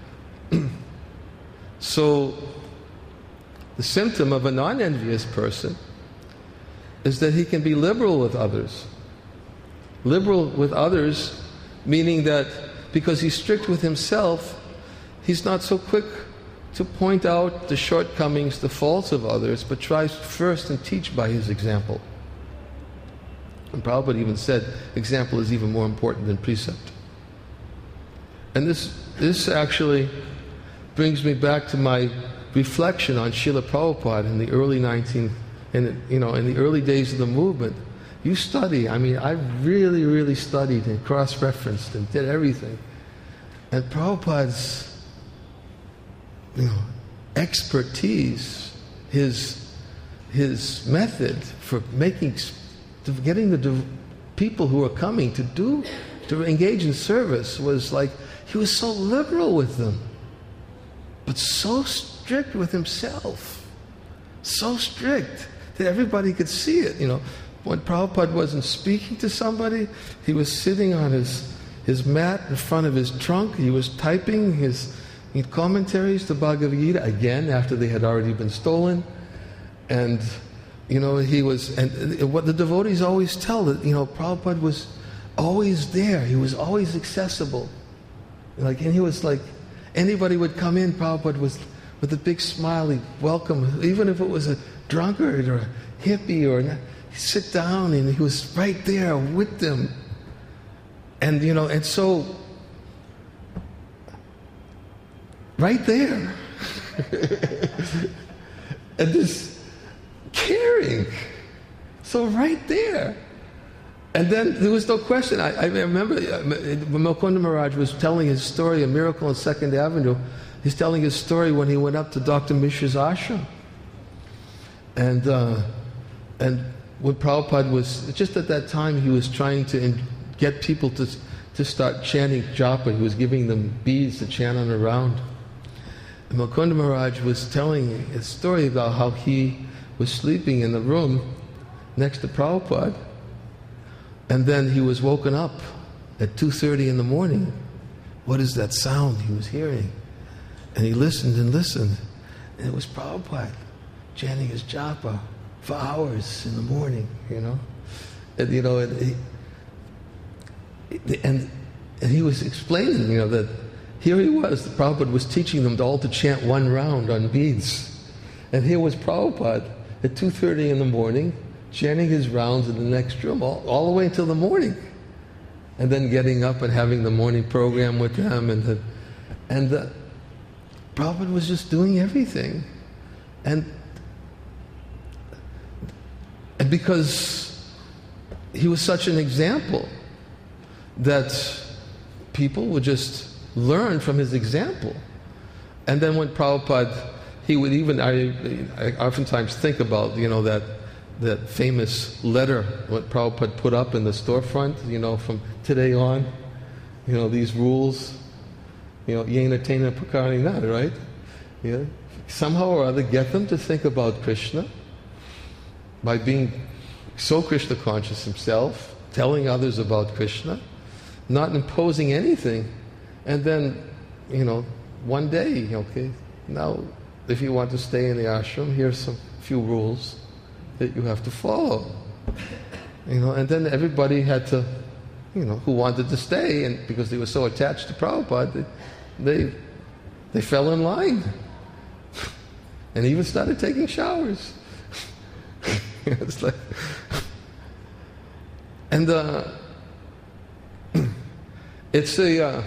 So, the symptom of a non-envious person is that he can be liberal with others. Liberal with others Meaning that because he's strict with himself, he's not so quick to point out the shortcomings, the faults of others, but tries first and teach by his example. And Prabhupada even said, example is even more important than precept. And this this actually brings me back to my reflection on Srila Prabhupada in the early nineteen, in the, you know, in the early days of the movement. You study. I mean, I really, really studied and cross-referenced and did everything. And Prabhupada's, you know, expertise, his his method for making, to getting the dev- people who were coming to do, to engage in service was like, he was so liberal with them, but so strict with himself. So strict that everybody could see it, you know. When Prabhupada wasn't speaking to somebody, he was sitting on his, his mat in front of his trunk. He was typing his, his commentaries to Bhagavad Gita, again, after they had already been stolen. And, you know, he was, and what the devotees always tell, that, you know, Prabhupada was always there. He was always accessible. Like, and he was like, anybody would come in, Prabhupada was, with a big smile, he'd welcome, even if it was a drunkard or a hippie or a, he'd sit down, and he was right there with them. And, you know, and so, right there. And this caring. So right there. And then there was no question. I, I remember when Mukunda Maharaj was telling his story, A Miracle on Second Avenue, he's telling his story when he went up to Doctor Mishra's ashram. And, uh, and when Prabhupada was, just at that time, he was trying to in, get people to, to start chanting japa. He was giving them beads to chant on around. And Mukunda Maharaj was telling a story about how he was sleeping in the room next to Prabhupada. And then he was woken up at two thirty in the morning. What is that sound he was hearing? And he listened and listened. And it was Prabhupada chanting his japa for hours in the morning, you know. And, you know, and he, and, and he was explaining, you know, that here he was, the Prabhupada was teaching them all to chant one round on beads. And here was Prabhupada at two thirty in the morning, chanting his rounds in the next room, all, all the way until the morning. And then getting up and having the morning program with them. And the, and the, Prabhupada was just doing everything. And And because he was such an example, that people would just learn from his example. And then when Prabhupada, he would even, I, I oftentimes think about, you know, that that famous letter what Prabhupada put up in the storefront, you know, from today on, you know, these rules, you know, yena tena prakarani na, right? Yeah. Somehow or other get them to think about Krishna, by being so Krishna conscious himself, telling others about Krishna, not imposing anything, and then, you know, one day, okay, now if you want to stay in the ashram, here's some few rules that you have to follow. You know, and then everybody had to, you know, who wanted to stay, and because they were so attached to Prabhupada, they they, they fell in line. And even started taking showers. It's like, and uh, it's a, uh,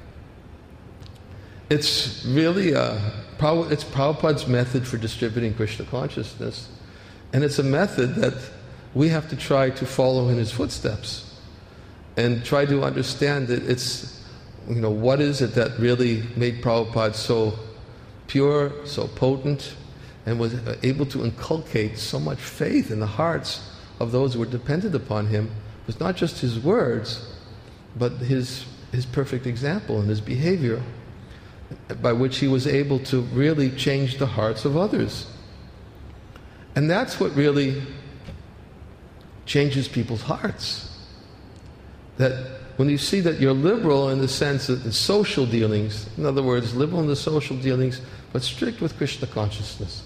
it's really a, it's Prabhupada's method for distributing Krishna consciousness, and it's a method that we have to try to follow in his footsteps, and try to understand that it's, you know, what is it that really made Prabhupada so pure, so potent, and was able to inculcate so much faith in the hearts of those who were dependent upon him. It was not just his words, but his his perfect example and his behavior, by which he was able to really change the hearts of others. And that's what really changes people's hearts. That when you see that you're liberal in the sense that in social dealings, in other words, liberal in the social dealings, but strict with Krishna consciousness.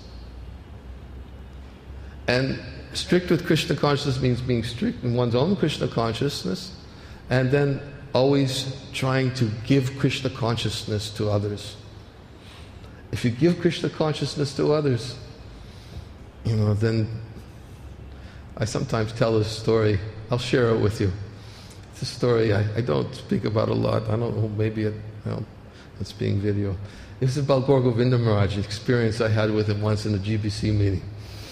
And strict with Krishna consciousness means being strict in one's own Krishna consciousness, and then always trying to give Krishna consciousness to others. If you give Krishna consciousness to others, you know, then I sometimes tell this story. I'll share it with you. It's a story I, I don't speak about a lot. I don't know, maybe it, you know, it's being video. It's about Gaur Govinda Maharaj, the experience I had with him once in a G B C meeting.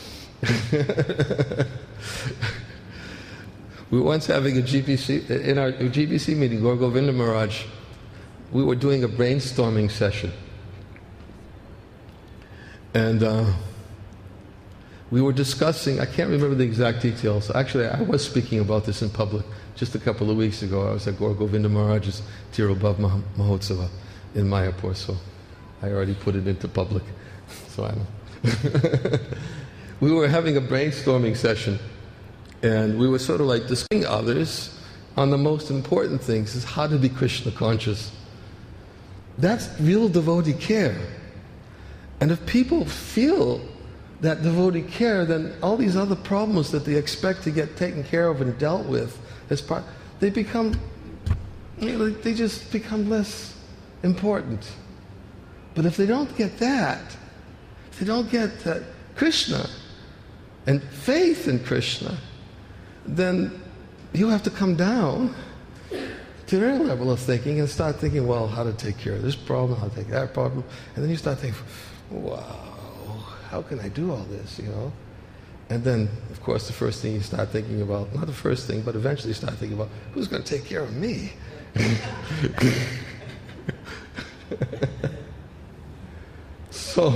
We were once having a G B C, in our G B C meeting, Gaur Govinda Maharaj, we were doing a brainstorming session. And uh, we were discussing, I can't remember the exact details. Actually, I was speaking about this in public just a couple of weeks ago. I was at Gaur Govinda Maharaj's Tirobhav Mahotsava in Mayapur, so I already put it into public. So I don't. We were having a brainstorming session, and we were sort of like discussing others on the most important things, is how to be Krishna conscious. That's real devotee care. And if people feel that devotee care, then all these other problems that they expect to get taken care of and dealt with as part, they become, you know, they just become less important. But if they don't get that, if they don't get that Krishna and faith in Krishna, then you have to come down to their level of thinking and start thinking, well, how to take care of this problem, how to take that problem, and then you start thinking, wow, how can I do all this, you know? And then, of course, the first thing you start thinking about, not the first thing, but eventually you start thinking about, who's going to take care of me? So,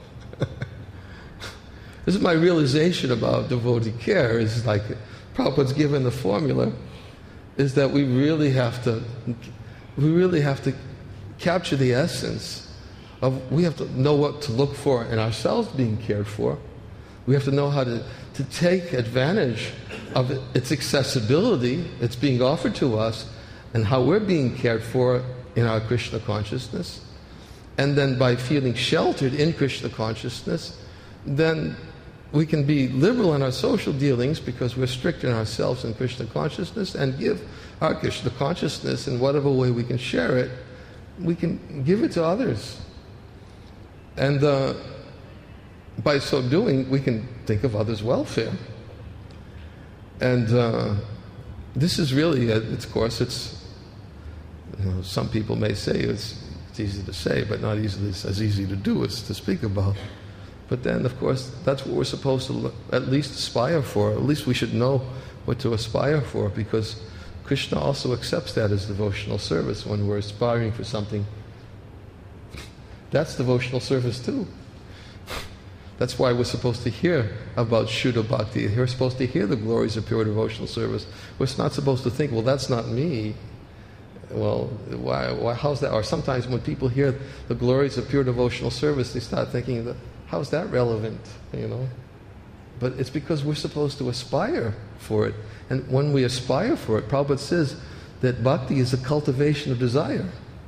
this is my realization about devotee care, is like, Prabhupada's given the formula, is that we really have to, we really have to capture the essence of, we have to know what to look for in ourselves being cared for. We have to know how to, to take advantage of it, its accessibility, it's being offered to us, and how we're being cared for in our Krishna consciousness. And then by feeling sheltered in Krishna consciousness, then we can be liberal in our social dealings because we're strict in ourselves in Krishna consciousness, and give our Krishna consciousness in whatever way we can share it, we can give it to others. And uh, by so doing, we can think of others' welfare. And uh, this is really, uh, of course, it's, you know, some people may say it's, it's easy to say, but not easily as easy to do as to speak about. But then, of course, that's what we're supposed to at least aspire for. At least we should know what to aspire for, because Krishna also accepts that as devotional service. When we're aspiring for something, that's devotional service too. That's why we're supposed to hear about Shuddha Bhakti. We're supposed to hear the glories of pure devotional service. We're not supposed to think, well, that's not me. Well, why, why, how's that? Or sometimes when people hear the glories of pure devotional service, they start thinking, that, how's that relevant? You know? But it's because we're supposed to aspire for it. And when we aspire for it, Prabhupada says that bhakti is a cultivation of desire.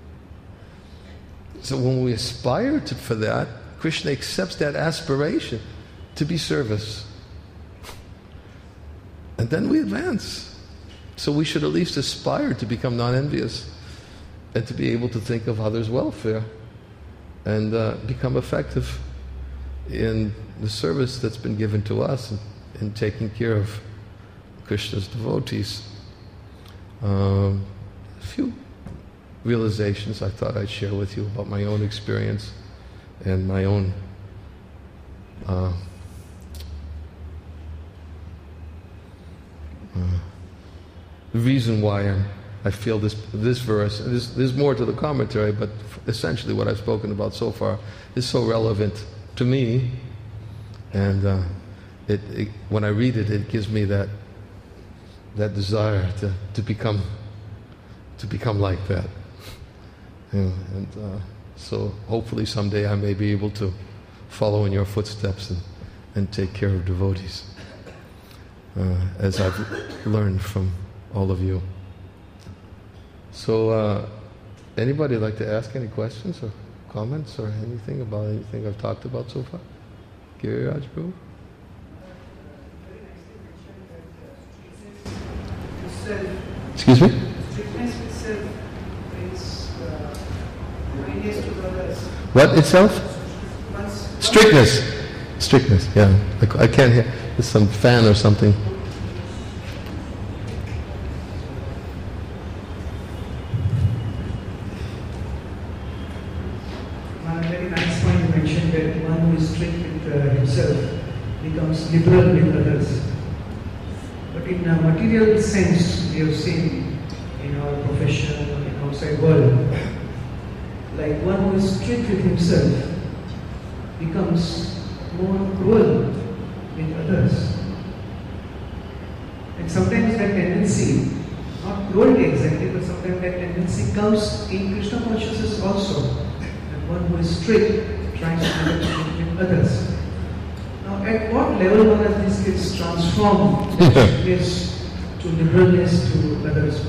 So when we aspire to, for that, Krishna accepts that aspiration to be service. And then we advance. So we should at least aspire to become non-envious and to be able to think of others' welfare and uh, become effective in the service that's been given to us in, in taking care of Krishna's devotees. Um, a few realizations I thought I'd share with you about my own experience and my own uh, uh, the reason why I'm, I feel this this verse, and there's, there's more to the commentary, but essentially what I've spoken about so far is so relevant to me, and uh, it, it, when I read it, it gives me that that desire to, to become to become like that. You know, and uh, so hopefully someday I may be able to follow in your footsteps and, and take care of devotees, uh, as I've learned from all of you. So, uh, anybody like to ask any questions or comments or anything about anything I've talked about so far? Giriraj Prabhu? Excuse me? itself brings uh, kindness to others. What itself? Once, Strictness. Strictness, yeah. I, I can't hear. There's some fan or something. One very nice point you mentioned that one who is strict with uh, himself becomes liberal with others. But in a material sense, we have seen in our profession, in outside world, like one who is strict with himself becomes more cruel with others. And sometimes that tendency, not cruelty exactly, but sometimes that tendency comes in Krishna consciousness also. And one who is strict tries to relate with others. Now, at what level one of these gets transformed from strictness to liberalness to others?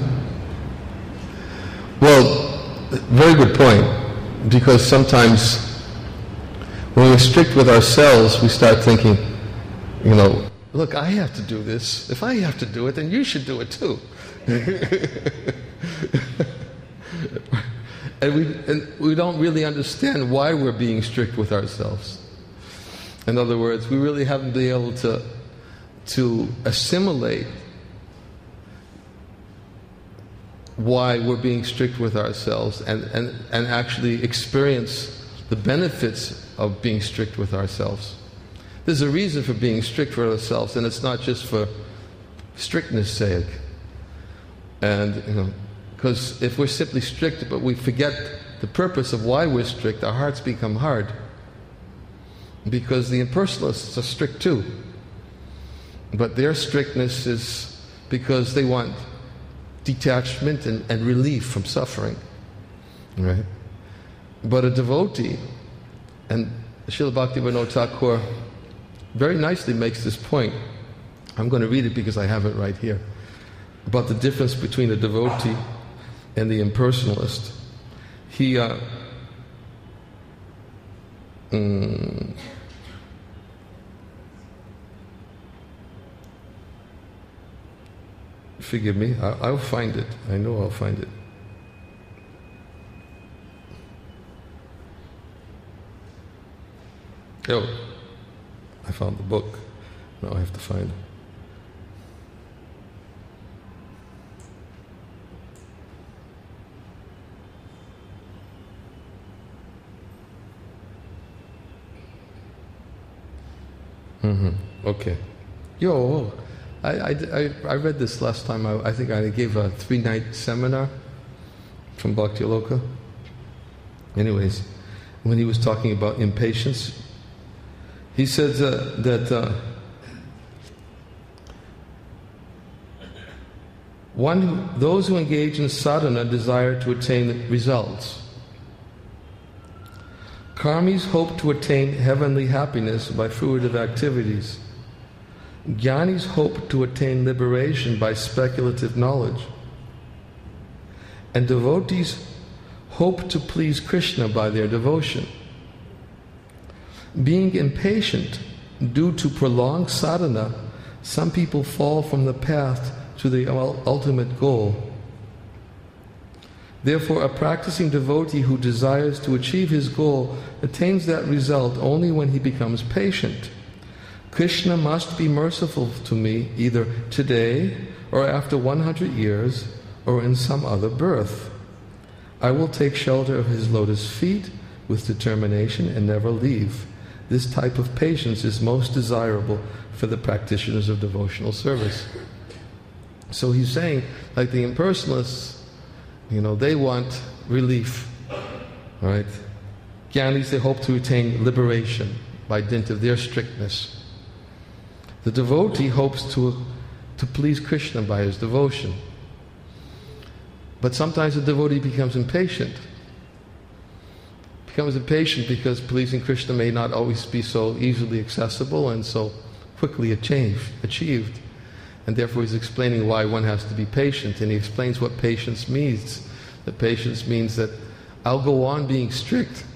Well, very good point. Because sometimes when we're strict with ourselves, we start thinking, you know, look, I have to do this. If I have to do it, then you should do it too. and, we, and we don't really understand why we're being strict with ourselves. In other words, we really haven't been able to, to assimilate why we're being strict with ourselves and, and, and actually experience the benefits of being strict with ourselves. There's a reason for being strict with ourselves, and it's not just for strictness' sake. And, you know, because if we're simply strict but we forget the purpose of why we're strict, our hearts become hard. Because the impersonalists are strict too. But their strictness is because they want detachment and, and relief from suffering. Right? But a devotee, and Srila Bhaktivinoda Thakur very nicely makes this point. I'm going to read it because I have it right here. About the difference between a devotee and the impersonalist. He, uh, mm, forgive me, I, I'll find it. I know I'll find it. Oh, I found the book. Now I have to find it. Mm-hmm. Okay. Yo, I, I, I, I read this last time. I, I think I gave a three-night seminar from Bhakti Aloka. Anyways, when he was talking about impatience, he said uh, that uh, one who, those who engage in sadhana desire to attain results. Karmis hope to attain heavenly happiness by fruitive activities. Jnanis hope to attain liberation by speculative knowledge. And devotees hope to please Krishna by their devotion. Being impatient due to prolonged sadhana, some people fall from the path to the ultimate goal. Therefore, a practicing devotee who desires to achieve his goal attains that result only when he becomes patient. Krishna must be merciful to me either today or after one hundred years or in some other birth. I will take shelter of his lotus feet with determination and never leave. This type of patience is most desirable for the practitioners of devotional service. So he's saying, like the impersonalists, you know, they want relief, right? Jnanis, they hope to attain liberation by dint of their strictness. The devotee hopes to, to please Krishna by his devotion. But sometimes the devotee becomes impatient. Becomes impatient because pleasing Krishna may not always be so easily accessible and so quickly achieved. achieved. And therefore he's explaining why one has to be patient, and he explains what patience means. That patience means that I'll go on being strict,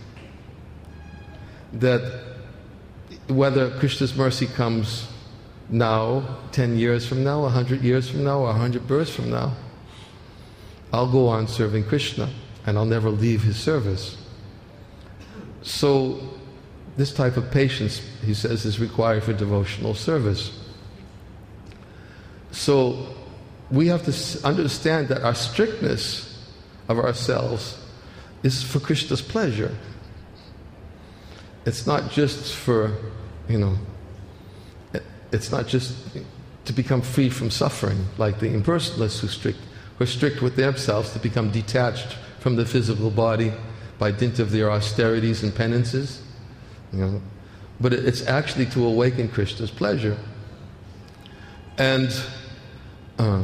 that whether Krishna's mercy comes now, ten years from now, a hundred years from now, or a hundred births from now, I'll go on serving Krishna and I'll never leave his service. So this type of patience, he says, is required for devotional service. So we have to understand that our strictness of ourselves is for Krishna's pleasure. It's not just for, you know, it's not just to become free from suffering, like the impersonalists who strict, who are strict with themselves to become detached from the physical body by dint of their austerities and penances. You know, but it's actually to awaken Krishna's pleasure. And uh,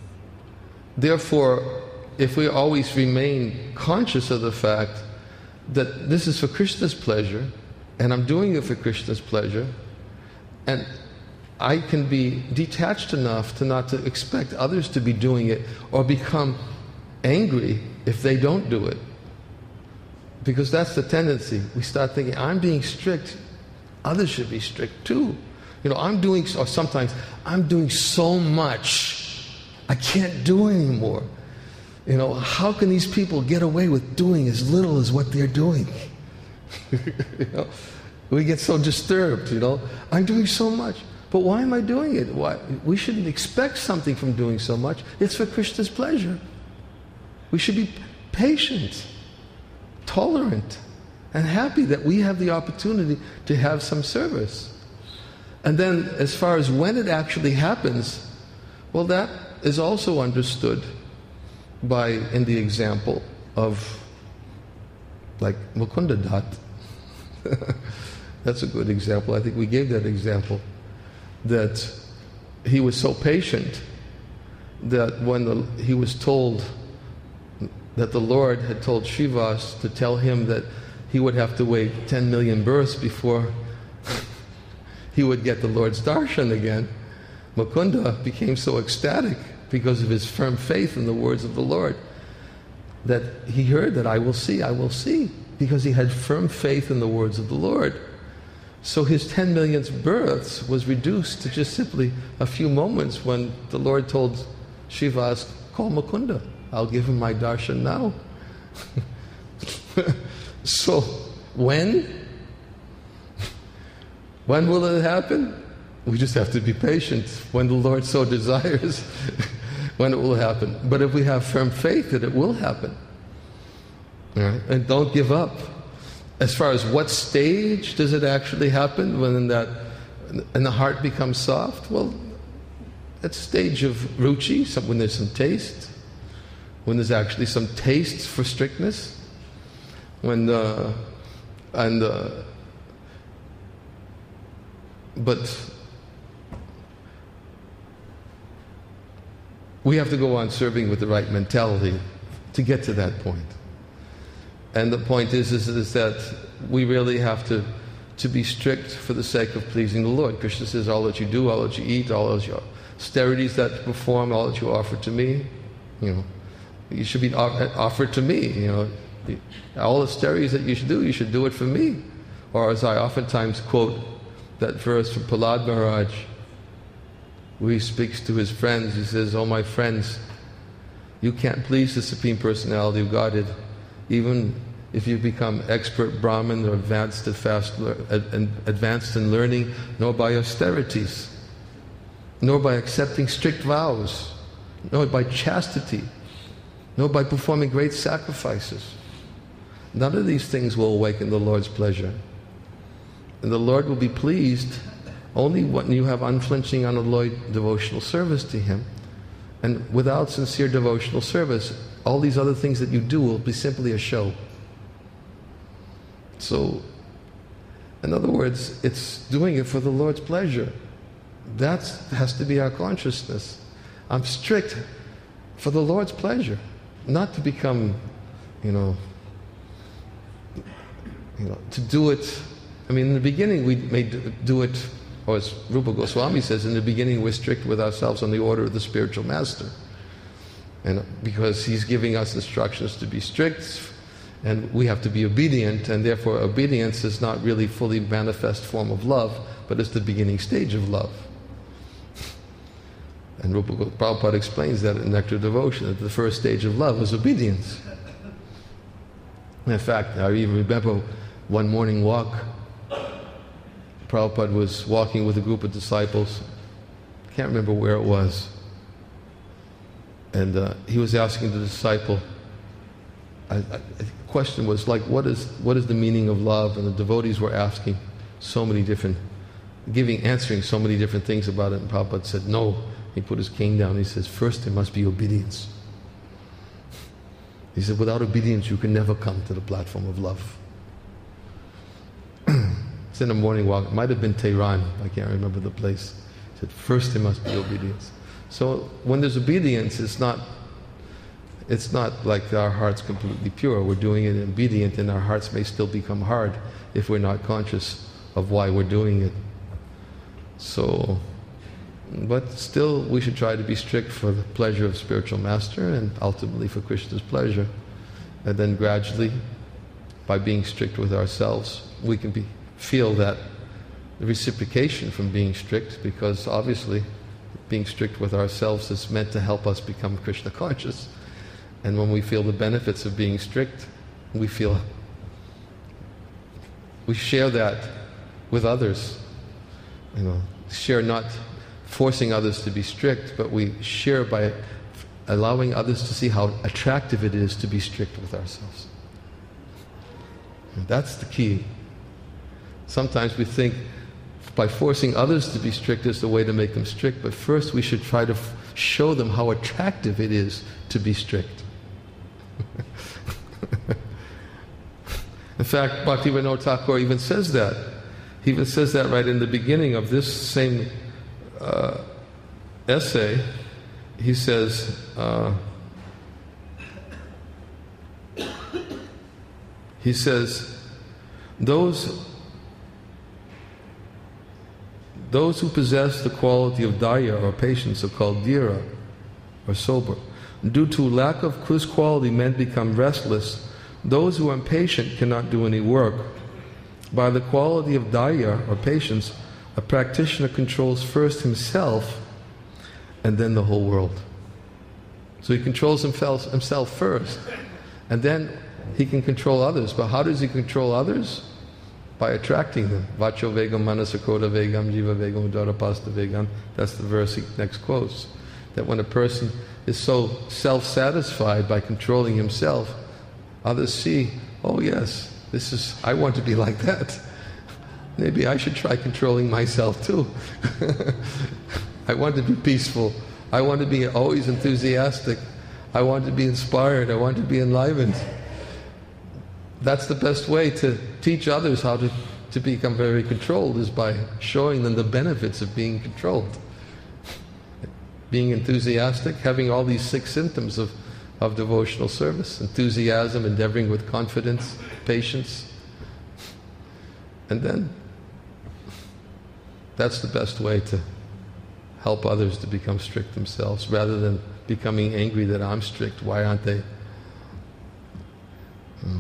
therefore, if we always remain conscious of the fact that this is for Krishna's pleasure, and I'm doing it for Krishna's pleasure, and I can be detached enough to not to expect others to be doing it or become angry if they don't do it. Because that's the tendency. We start thinking, I'm being strict, others should be strict too. You know, I'm doing, or sometimes, I'm doing so much, I can't do anymore. You know, how can these people get away with doing as little as what they're doing? You know, we get so disturbed, you know. I'm doing so much, but why am I doing it? Why? We shouldn't expect something from doing so much. It's for Krishna's pleasure. We should be patient, tolerant, and happy that we have the opportunity to have some service. And then as far as when it actually happens, well, that is also understood by, in the example of, like, Mukunda Dutt. That's a good example. I think we gave that example, that he was so patient that when the, he was told that the Lord had told Srivas to tell him that he would have to wait ten million births before he would get the Lord's darshan again, Mukunda became so ecstatic because of his firm faith in the words of the Lord that he heard that I will see, I will see, because he had firm faith in the words of the Lord. So his ten millionth births was reduced to just simply a few moments when the Lord told Srivas, call Mukunda, I'll give him my darshan now. So, when? When will it happen? We just have to be patient. When the Lord so desires, when it will happen. But if we have firm faith that it will happen, right? And don't give up. As far as what stage does it actually happen, when that, and the heart becomes soft? Well, at stage of ruchi, some, when there's some taste, when there's actually some taste for strictness, when the, and the, but we have to go on serving with the right mentality to get to that point. And the point is, is, is that we really have to, to be strict for the sake of pleasing the Lord. Krishna says, all that you do, all that you eat, all that your austerities that you perform, all that you offer to me, you know, you should be offered to me. You know, all the austerities that you should do, you should do it for me. Or as I oftentimes quote that verse from Prahlad Maharaj, where he speaks to his friends, he says, oh my friends, you can't please the Supreme Personality of Godhead even if you become expert Brahmin or advanced, at fast, advanced in learning, nor by austerities, nor by accepting strict vows, nor by chastity, nor by performing great sacrifices. None of these things will awaken the Lord's pleasure. And the Lord will be pleased only when you have unflinching, unalloyed devotional service to Him. And without sincere devotional service, all these other things that you do will be simply a show. So, in other words, it's doing it for the Lord's pleasure. That has to be our consciousness. I'm strict for the Lord's pleasure, not to become, you know, you know, to do it. I mean, in the beginning we may do it, or as Rupa Goswami says, in the beginning we're strict with ourselves on the order of the spiritual master. And because he's giving us instructions to be strict, and we have to be obedient, and therefore obedience is not really fully manifest form of love, but it's the beginning stage of love. And Rupa Prabhupada explains that in Nectar Devotion, that the first stage of love is obedience. In fact, I even remember one morning walk, Prabhupada was walking with a group of disciples. I can't remember where it was. And uh, he was asking the disciple, I, I, the question was like, what is what is the meaning of love? And the devotees were asking so many different, giving, answering so many different things about it. And Prabhupada said, no. He put his cane down. He says, first there must be obedience. He said, without obedience you can never come to the platform of love. It's in a morning walk. It might have been Tehran. I can't remember the place. He said, first there must be obedience. So when there's obedience, it's not it's not like our heart's completely pure. We're doing it obedient, and our hearts may still become hard if we're not conscious of why we're doing it. So, but still we should try to be strict for the pleasure of spiritual master and ultimately for Krishna's pleasure. And then gradually, by being strict with ourselves, we can be, feel that reciprocation from being strict, because obviously being strict with ourselves is meant to help us become Krishna conscious. And when we feel the benefits of being strict, we feel, we share that with others. You know, share not forcing others to be strict, but we share by allowing others to see how attractive it is to be strict with ourselves. And that's the key. Sometimes we think by forcing others to be strict is the way to make them strict, but first we should try to f- show them how attractive it is to be strict. In fact, Bhaktivinoda Thakur even says that. He even says that right in the beginning of this same uh, essay. He says, uh, he says, those those who possess the quality of daya or patience are called dhira, or sober. Due to lack of this quality, men become restless. Those who are impatient cannot do any work. By the quality of daya or patience, a practitioner controls first himself and then the whole world. So he controls himself, himself first, and then he can control others. But how does he control others? By attracting them. Vacho vegam manasakota vegam jiva vegam udarapasta vegam. That's the verse he next quotes. That when a person is so self-satisfied by controlling himself, others see, oh yes, this is, I want to be like that. Maybe I should try controlling myself too. I want to be peaceful. I want to be always enthusiastic. I want to be inspired. I want to be enlivened. That's the best way to teach others how to, to become very controlled, is by showing them the benefits of being controlled. Being enthusiastic, having all these six symptoms of, of devotional service: enthusiasm, endeavoring with confidence, patience. And then that's the best way to help others to become strict themselves, rather than becoming angry that I'm strict. Why aren't they? Hmm.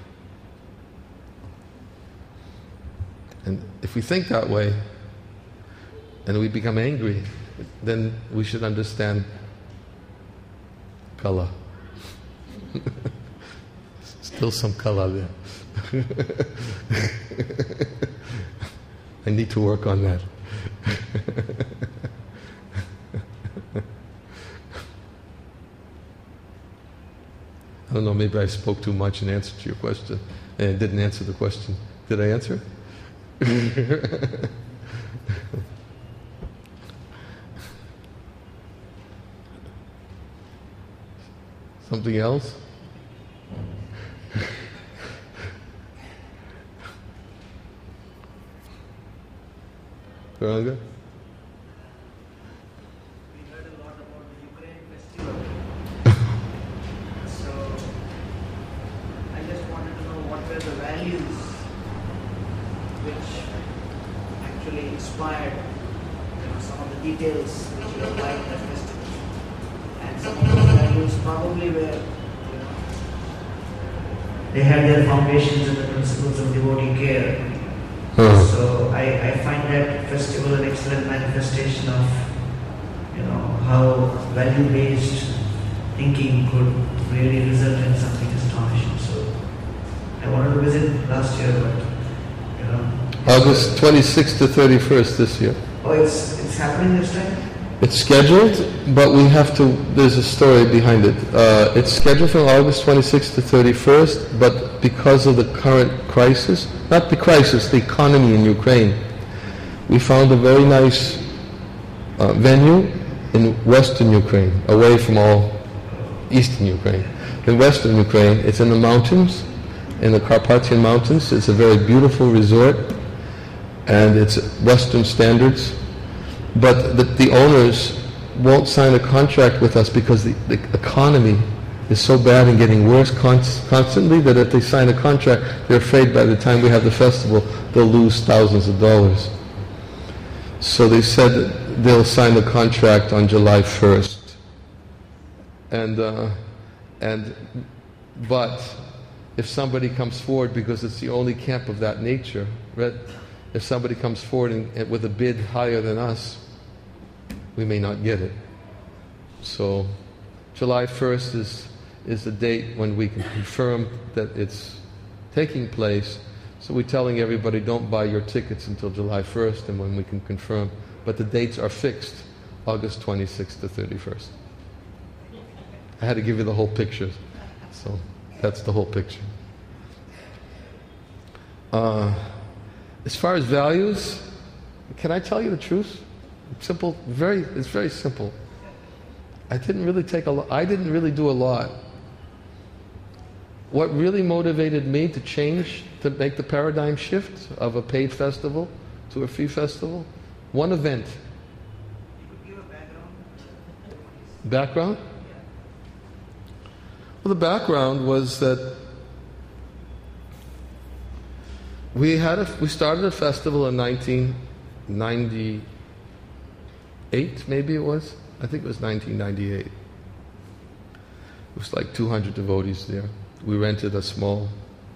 And if we think that way, and we become angry, then we should understand kala. Still some kala there. I need to work on that. I don't know, maybe I spoke too much in answer to your question, and I didn't answer the question. Did I answer? Something else? Karanga? We heard a lot about the Ukraine festival. So I just wanted to know what were the values which actually inspired, you know, some of the details which you applied in the festival. And some of those values probably were, you know, they had their foundations in the principles of devotee care. Uh-huh. So I, I find that festival an excellent manifestation of you know, how value-based thinking could really result in something astonishing. So I wanted to visit last year, but you know. August twenty-sixth to thirty-first this year. Oh, it's it's happening this time? It's scheduled, but we have to, there's a story behind it. Uh, it's scheduled from August twenty-sixth to thirty-first, but because of the current crisis, not the crisis, the economy in Ukraine, we found a very nice uh, venue in western Ukraine, away from all eastern Ukraine. In western Ukraine, it's in the mountains, in the Carpathian Mountains. It's a very beautiful resort, and it's Western standards. But the, the owners won't sign a contract with us because the, the economy is so bad and getting worse const, constantly that if they sign a contract, they're afraid by the time we have the festival, they'll lose thousands of dollars. So they said that they'll sign the contract on July first. And, uh, and, but if somebody comes forward, because it's the only camp of that nature, right? If somebody comes forward and, and with a bid higher than us, we may not get it. So July first is, is the date when we can confirm that it's taking place. So we're telling everybody, don't buy your tickets until July first, and when we can confirm. But the dates are fixed, August twenty-sixth to thirty-first. I had to give you the whole picture. So that's the whole picture. Uh, as far as values, can I tell you the truth? Simple, very, it's very simple. I didn't really take a lot, I didn't really do a lot. What really motivated me to change, to make the paradigm shift of a paid festival to a free festival? One event. You could give a background? Background? Well, the background was that we had a, we started a festival in nineteen ninety-eight, maybe it was. I think it was nineteen ninety-eight. It was like two hundred devotees there. We rented a small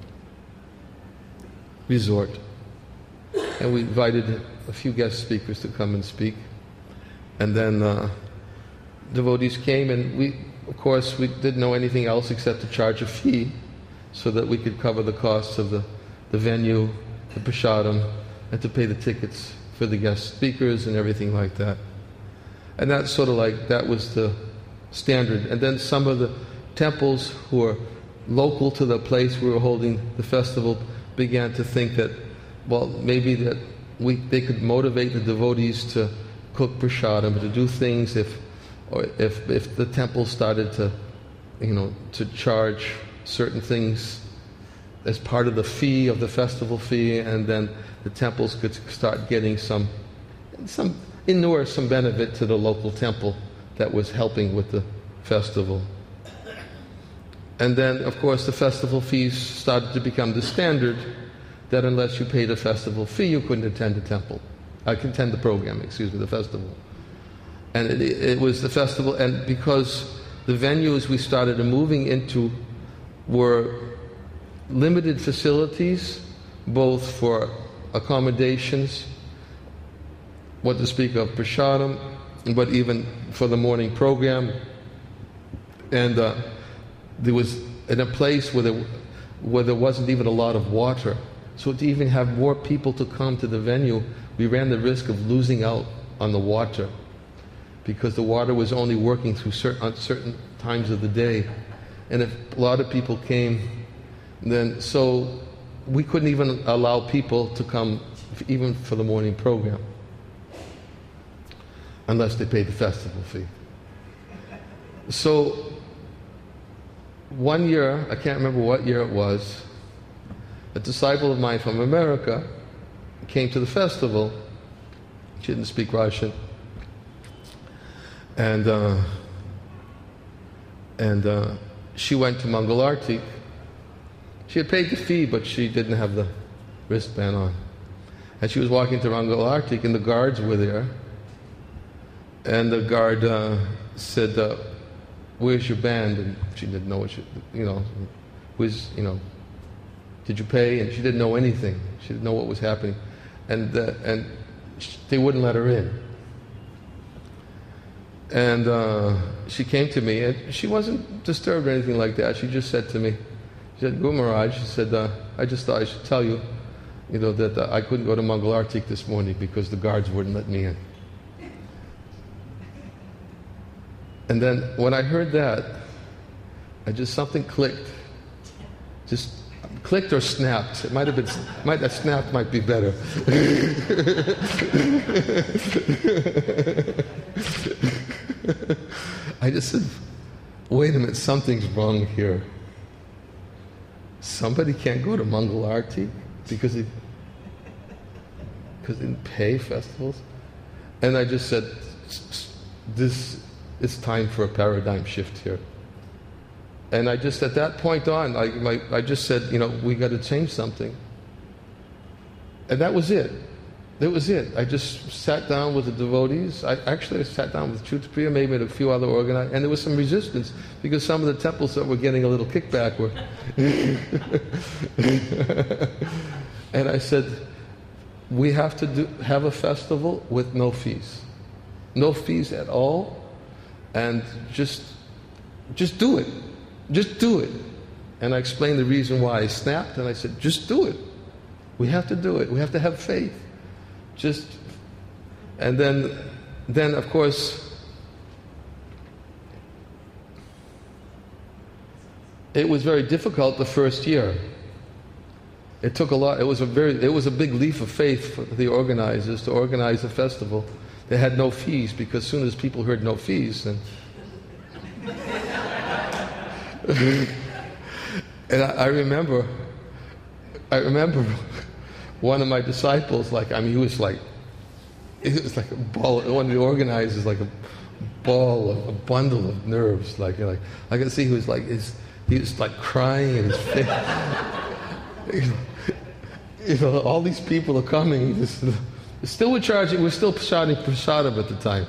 resort, and we invited a few guest speakers to come and speak. And then uh, devotees came, and we, of course, we didn't know anything else except to charge a fee so that we could cover the costs of the, the venue, the prasadam, and to pay the tickets for the guest speakers and everything like that. And that's sort of like, that was the standard. And then some of the temples who are local to the place we were holding the festival began to think that, well, maybe that we they could motivate the devotees to cook prasadam, to do things if, or if if the temple started to, you know, to charge certain things as part of the fee of the festival fee, and then the temples could start getting some, some inure some benefit to the local temple that was helping with the festival. And then, of course, the festival fees started to become the standard, that unless you paid a festival fee, you couldn't attend the temple. I uh, attend the program, excuse me, the festival. And it, it was the festival, and because the venues we started moving into were limited facilities, both for accommodations, what to speak of prasadam, but even for the morning program. And uh, there was in a place where there, where there wasn't even a lot of water. So to even have more people to come to the venue, we ran the risk of losing out on the water, because the water was only working through certain, on certain times of the day. And if a lot of people came, then so we couldn't even allow people to come even for the morning program unless they paid the festival fee. So one year, I can't remember what year it was, a disciple of mine from America came to the festival. She didn't speak Russian. And uh, and uh, she went to Mangal Arati. She had paid the fee, but she didn't have the wristband on. And she was walking to Mangal Arati, and the guards were there. And the guard uh, said, uh, "Where's your band?" And she didn't know what she, you know, was, you know, did you pay? And she didn't know anything. She didn't know what was happening, and uh, and they wouldn't let her in. And uh, she came to me, and she wasn't disturbed or anything like that. She just said to me, she said, Guru Maharaj, she said, uh, I just thought I should tell you, you know, that uh, I couldn't go to Mangal Artik this morning because the guards wouldn't let me in. And then when I heard that, I just, something clicked. Just clicked or snapped. It might have been, might have snapped might be better. I just said, wait a minute, something's wrong here. Somebody can't go to Mangal Arati because he, because they didn't pay festivals? And I just said, this, it's time for a paradigm shift here. And I just, at that point on, I, my, I just said, you know, we got to change something. And that was it. That was it. I just sat down with the devotees. I actually I sat down with Chuta-Priya, maybe and a few other organizers, and there was some resistance because some of the temples that were getting a little kickback were. And I said, we have to do, have a festival with no fees. No fees at all, and just, just do it. Just do it. And I explained the reason why. I snapped and I said, just do it. We have to do it. We have to have faith. Just, and then, then of course, it was very difficult the first year. It took a lot. It was a very, it was a big leap of faith for the organizers to organize a festival. They had no fees because as soon as people heard no fees, then. And I, I remember, I remember one of my disciples, like, I mean, he was like, he was like a ball, one of the organizers, like a ball, of, a bundle of nerves, like, you know, like, I could see he was like, his, he was like crying in his face. you, know, you know, all these people are coming, just, still we're charging, we're still charging prasadam at the time.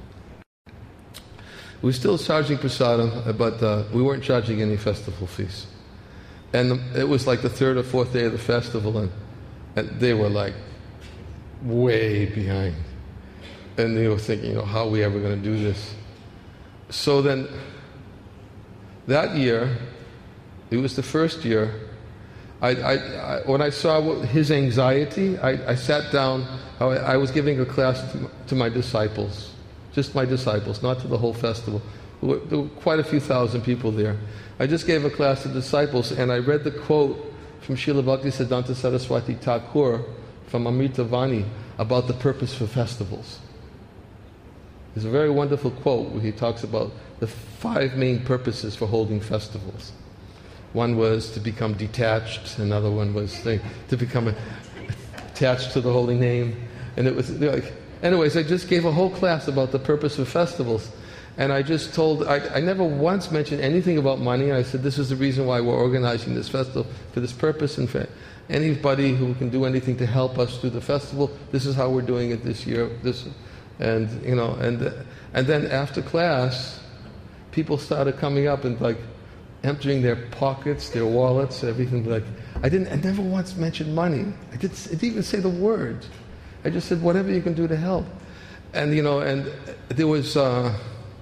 We were still charging prasadam, but uh, we weren't charging any festival fees. And it was like the third or fourth day of the festival, and, and they were like way behind. And they were thinking, you know, how are we ever going to do this? So then, that year, it was the first year, I, I, I, when I saw his anxiety, I, I sat down, I, I was giving a class to, to my disciples. Just my disciples, not to the whole festival. There were, there were quite a few thousand people there. I just gave a class to disciples, and I read the quote from Srila Bhaktisiddhanta Saraswati Thakur from Amrita Vani about the purpose for festivals. There's a very wonderful quote where he talks about the five main purposes for holding festivals. One was to become detached, another one was to, to become attached to the holy name, and it was like. Anyways, I just gave a whole class about the purpose of festivals. And I just told, I, I never once mentioned anything about money. I said, this is the reason why we're organizing this festival, for this purpose. And for anybody who can do anything to help us through the festival, this is how we're doing it this year. This, and, you know, and, and then after class, people started coming up and like emptying their pockets, their wallets, everything. Like, I didn't, I never once mentioned money. I, did, I didn't even say the word. I just said, whatever you can do to help. And, you know, and there was, uh,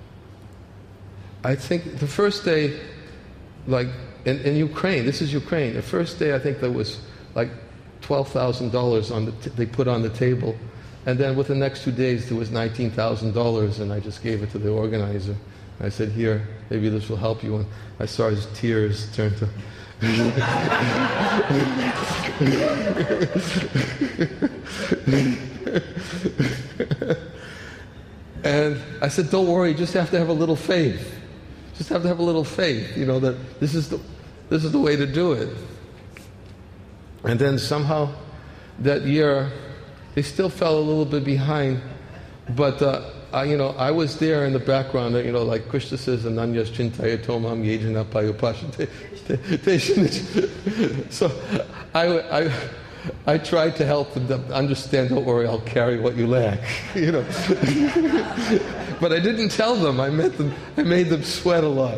I think the first day, like, in, in Ukraine, this is Ukraine, the first day I think there was like twelve thousand dollars on the t- they put on the table. And then with the next two days there was nineteen thousand dollars, and I just gave it to the organizer. I said, here, maybe this will help you. And I saw his tears turn to... And I said, don't worry, you just have to have a little faith. Just have to have a little faith, you know, that this is the, this is the way to do it. And then somehow that year, they still fell a little bit behind, but uh, I, you know, I was there in the background, you know, like Krishna says, Ananyas chintaya tomam yejana payupashate. So I, I, I tried to help them understand, don't worry, I'll carry what you lack, you know. But I didn't tell them, I made them, I made them sweat a lot.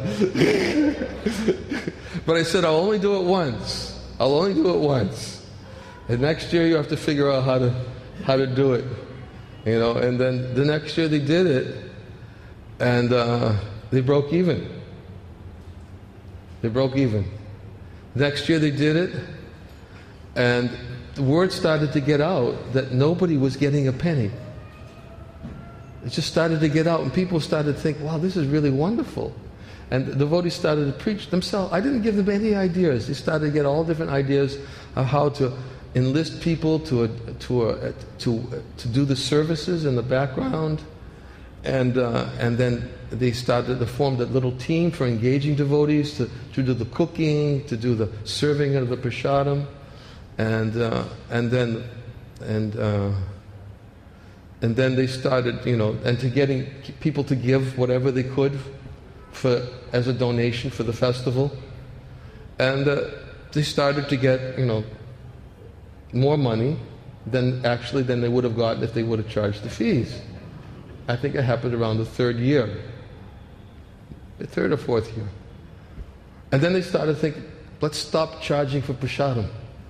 But I said, I'll only do it once. I'll only do it once. And next year you have to figure out how to, how to do it. You know, and then the next year they did it, And uh, they broke even. They broke even. Next year they did it, and the word started to get out that nobody was getting a penny. It just started to get out, and people started to think, wow, this is really wonderful. And the devotees started to preach themselves. I didn't give them any ideas. They started to get all different ideas of how to enlist people to a, to a, to to do the services in the background, and uh, and then they started to form that little team for engaging devotees to, to do the cooking, to do the serving of the prasadam, and uh, and then and uh, and then they started, you know, and to getting people to give whatever they could for as a donation for the festival, and uh, they started to get, you know, more money than actually than they would have gotten if they would have charged the fees. I think it happened around the third year, the third or fourth year. And then they started thinking, let's stop charging for prasadam.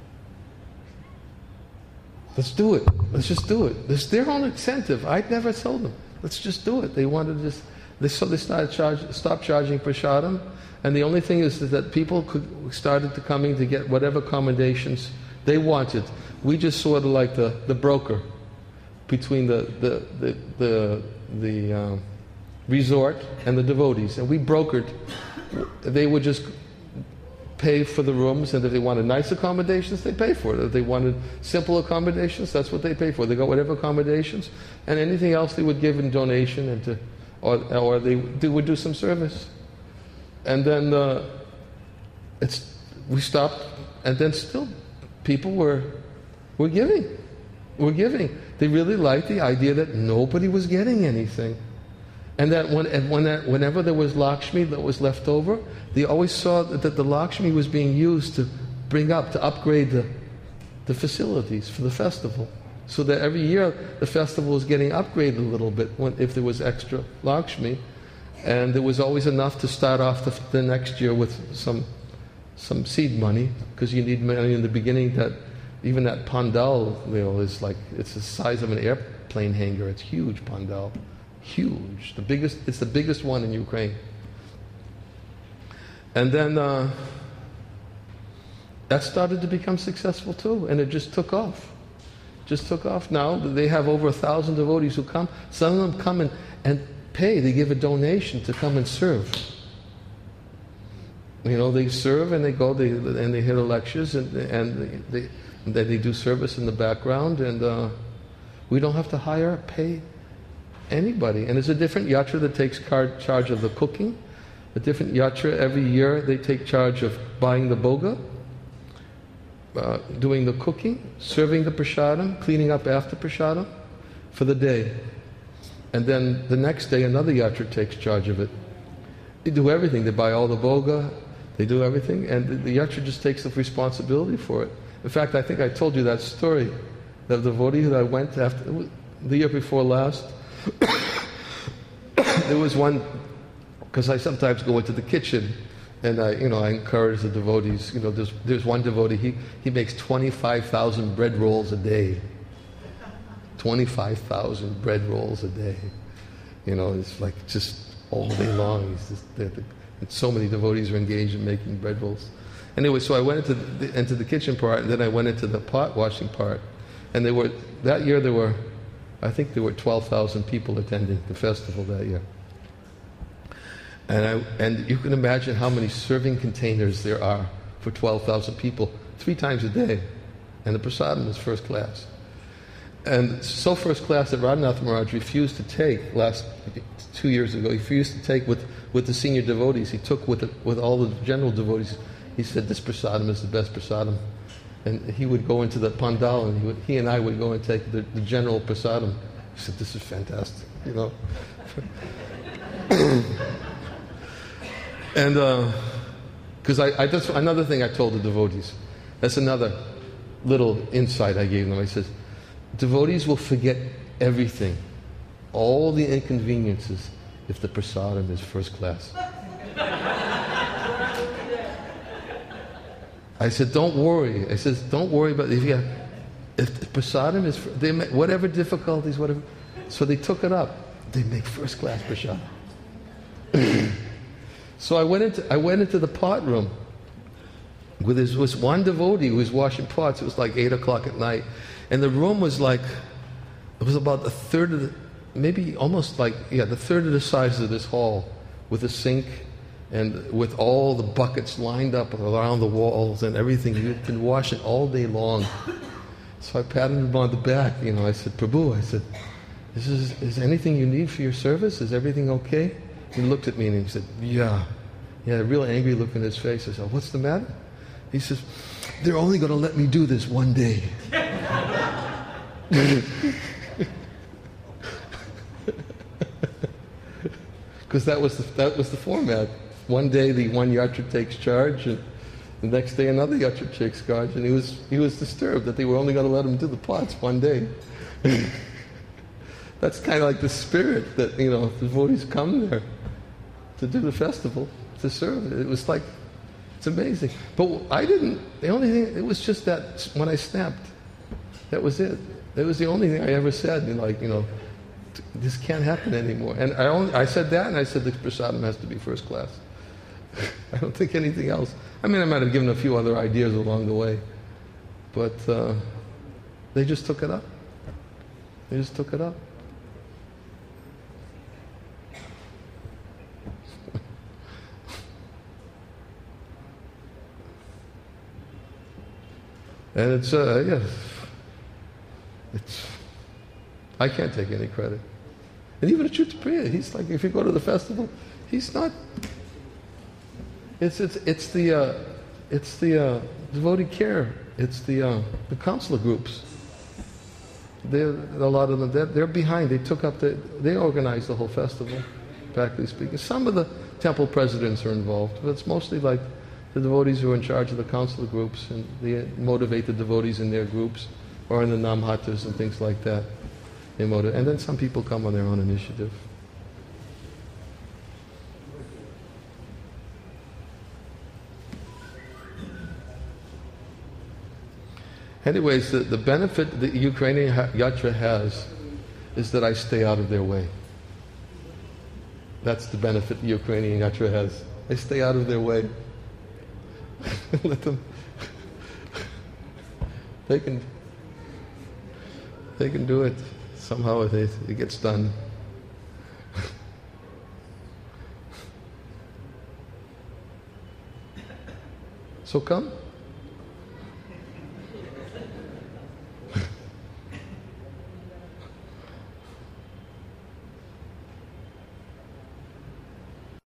Let's do it. Let's just do it. It's their own incentive. I'd never told them. Let's just do it. They wanted to just, they, so they started charge, stop charging prasadam. And the only thing is that people could, started to coming to get whatever accommodations they wanted. We just sort of like the, the broker between the the the the, the uh, resort and the devotees, and we brokered. They would just pay for the rooms, and if they wanted nice accommodations, they pay for it. If they wanted simple accommodations, that's what they pay for. They got whatever accommodations, and anything else they would give in donation, and to, or or they, they would do some service. And then uh, it's we stopped, and then still people were were giving, were giving. They really liked the idea that nobody was getting anything, and that when, and when that, whenever there was Lakshmi that was left over, they always saw that, that the Lakshmi was being used to bring up, to upgrade the, the facilities for the festival, so that every year the festival was getting upgraded a little bit when, if there was extra Lakshmi, and there was always enough to start off the, the next year with some some seed money, because you need money in the beginning. That even that pandal, you know, is like, it's the size of an airplane hangar. It's huge, pandal, huge. The biggest, it's the biggest one in Ukraine. And then uh, that started to become successful too, and it just took off. Just took off. Now they have over a thousand devotees who come. Some of them come and, and pay. They give a donation to come and serve. You know, they serve and they go, they, and they hear the lectures, and, and they, they, they do service in the background, and uh, we don't have to hire, pay anybody. And it's a different yatra that takes car- charge of the cooking. A different yatra every year, they take charge of buying the boga, uh, doing the cooking, serving the prasadam, cleaning up after prasadam for the day. And then the next day, another yatra takes charge of it. They do everything. They buy all the boga, they do everything, and the, the yatra just takes the responsibility for it. In fact, I think I told you that story. The devotee that I went to after, the year before last, there was one, because I sometimes go into the kitchen, and I, you know, I encourage the devotees. You know, there's there's one devotee, he he makes twenty-five thousand bread rolls a day. twenty-five thousand bread rolls a day. You know, it's like just all day long. He's just, they're, they're, and so many devotees are engaged in making bread rolls. Anyway, so I went into the, into the kitchen part, and then I went into the pot washing part. And there were, that year there were, I think there were twelve thousand people attending the festival that year. And I, and you can imagine how many serving containers there are for twelve thousand people, three times a day. And the prasadam is first class. And so first class that Radhanath Maharaj refused to take last two years ago. He refused to take with, with the senior devotees. He took with the, with all the general devotees. He said, this prasadam is the best prasadam. And he would go into the pandal, and he, would, he and I would go and take the, the general prasadam. He said, this is fantastic, you know. And because uh, I, I that's another thing I told the devotees. That's another little insight I gave them. I said, devotees will forget everything, all the inconveniences, if the prasadam is first class. I said, don't worry. I said, don't worry about if you have, if the prasadam is, they make, whatever difficulties, whatever. So they took it up. They make first class prasadam. So I went into I went into the pot room with this was one devotee who was washing pots. It was like eight o'clock at night, and the room was like it was about a third of the, maybe almost like yeah, the third of the size of this hall, with a sink and with all the buckets lined up around the walls and everything. You'd been washing all day long. So I patted him on the back. You know, I said, Prabhu, I said, is, is, is anything you need for your service? Is everything okay? He looked at me and he said, yeah. He had a real angry look in his face. I said, what's the matter? He says, they're only going to let me do this one day. Because that was the, that was the format. One day the one yatra takes charge, and the next day another yatra takes charge, and he was he was disturbed that they were only going to let him do the pots one day. That's kind of like the spirit that, you know, the devotees come there to do the festival, to serve. It was like, it's amazing. But I didn't, the only thing, it was just that when I snapped, that was it. That was the only thing I ever said, you know, like, you know, this can't happen anymore. And I only, I said that, and I said the prasadam has to be first class. I don't think anything else. I mean, I might have given a few other ideas along the way, but uh, they just took it up. They just took it up. And it's, uh, yeah, it's, I can't take any credit. And even Achyutapriya, he's like, if you go to the festival, he's not, it's, it's, it's the, uh, it's the uh, devotee care, it's the, uh, the counselor groups. They're, a lot of them, they're, they're behind, they took up, the, they organized the whole festival, practically speaking. Some of the temple presidents are involved, but it's mostly like the devotees who are in charge of the counselor groups, and they motivate the devotees in their groups or in the namhatas and things like that. They motivate, and then some people come on their own initiative. Anyways, the, the benefit the Ukrainian yatra has is that I stay out of their way. That's the benefit the Ukrainian yatra has. I stay out of their way. Let them. They can. They can do it. Somehow it, it gets done. So come.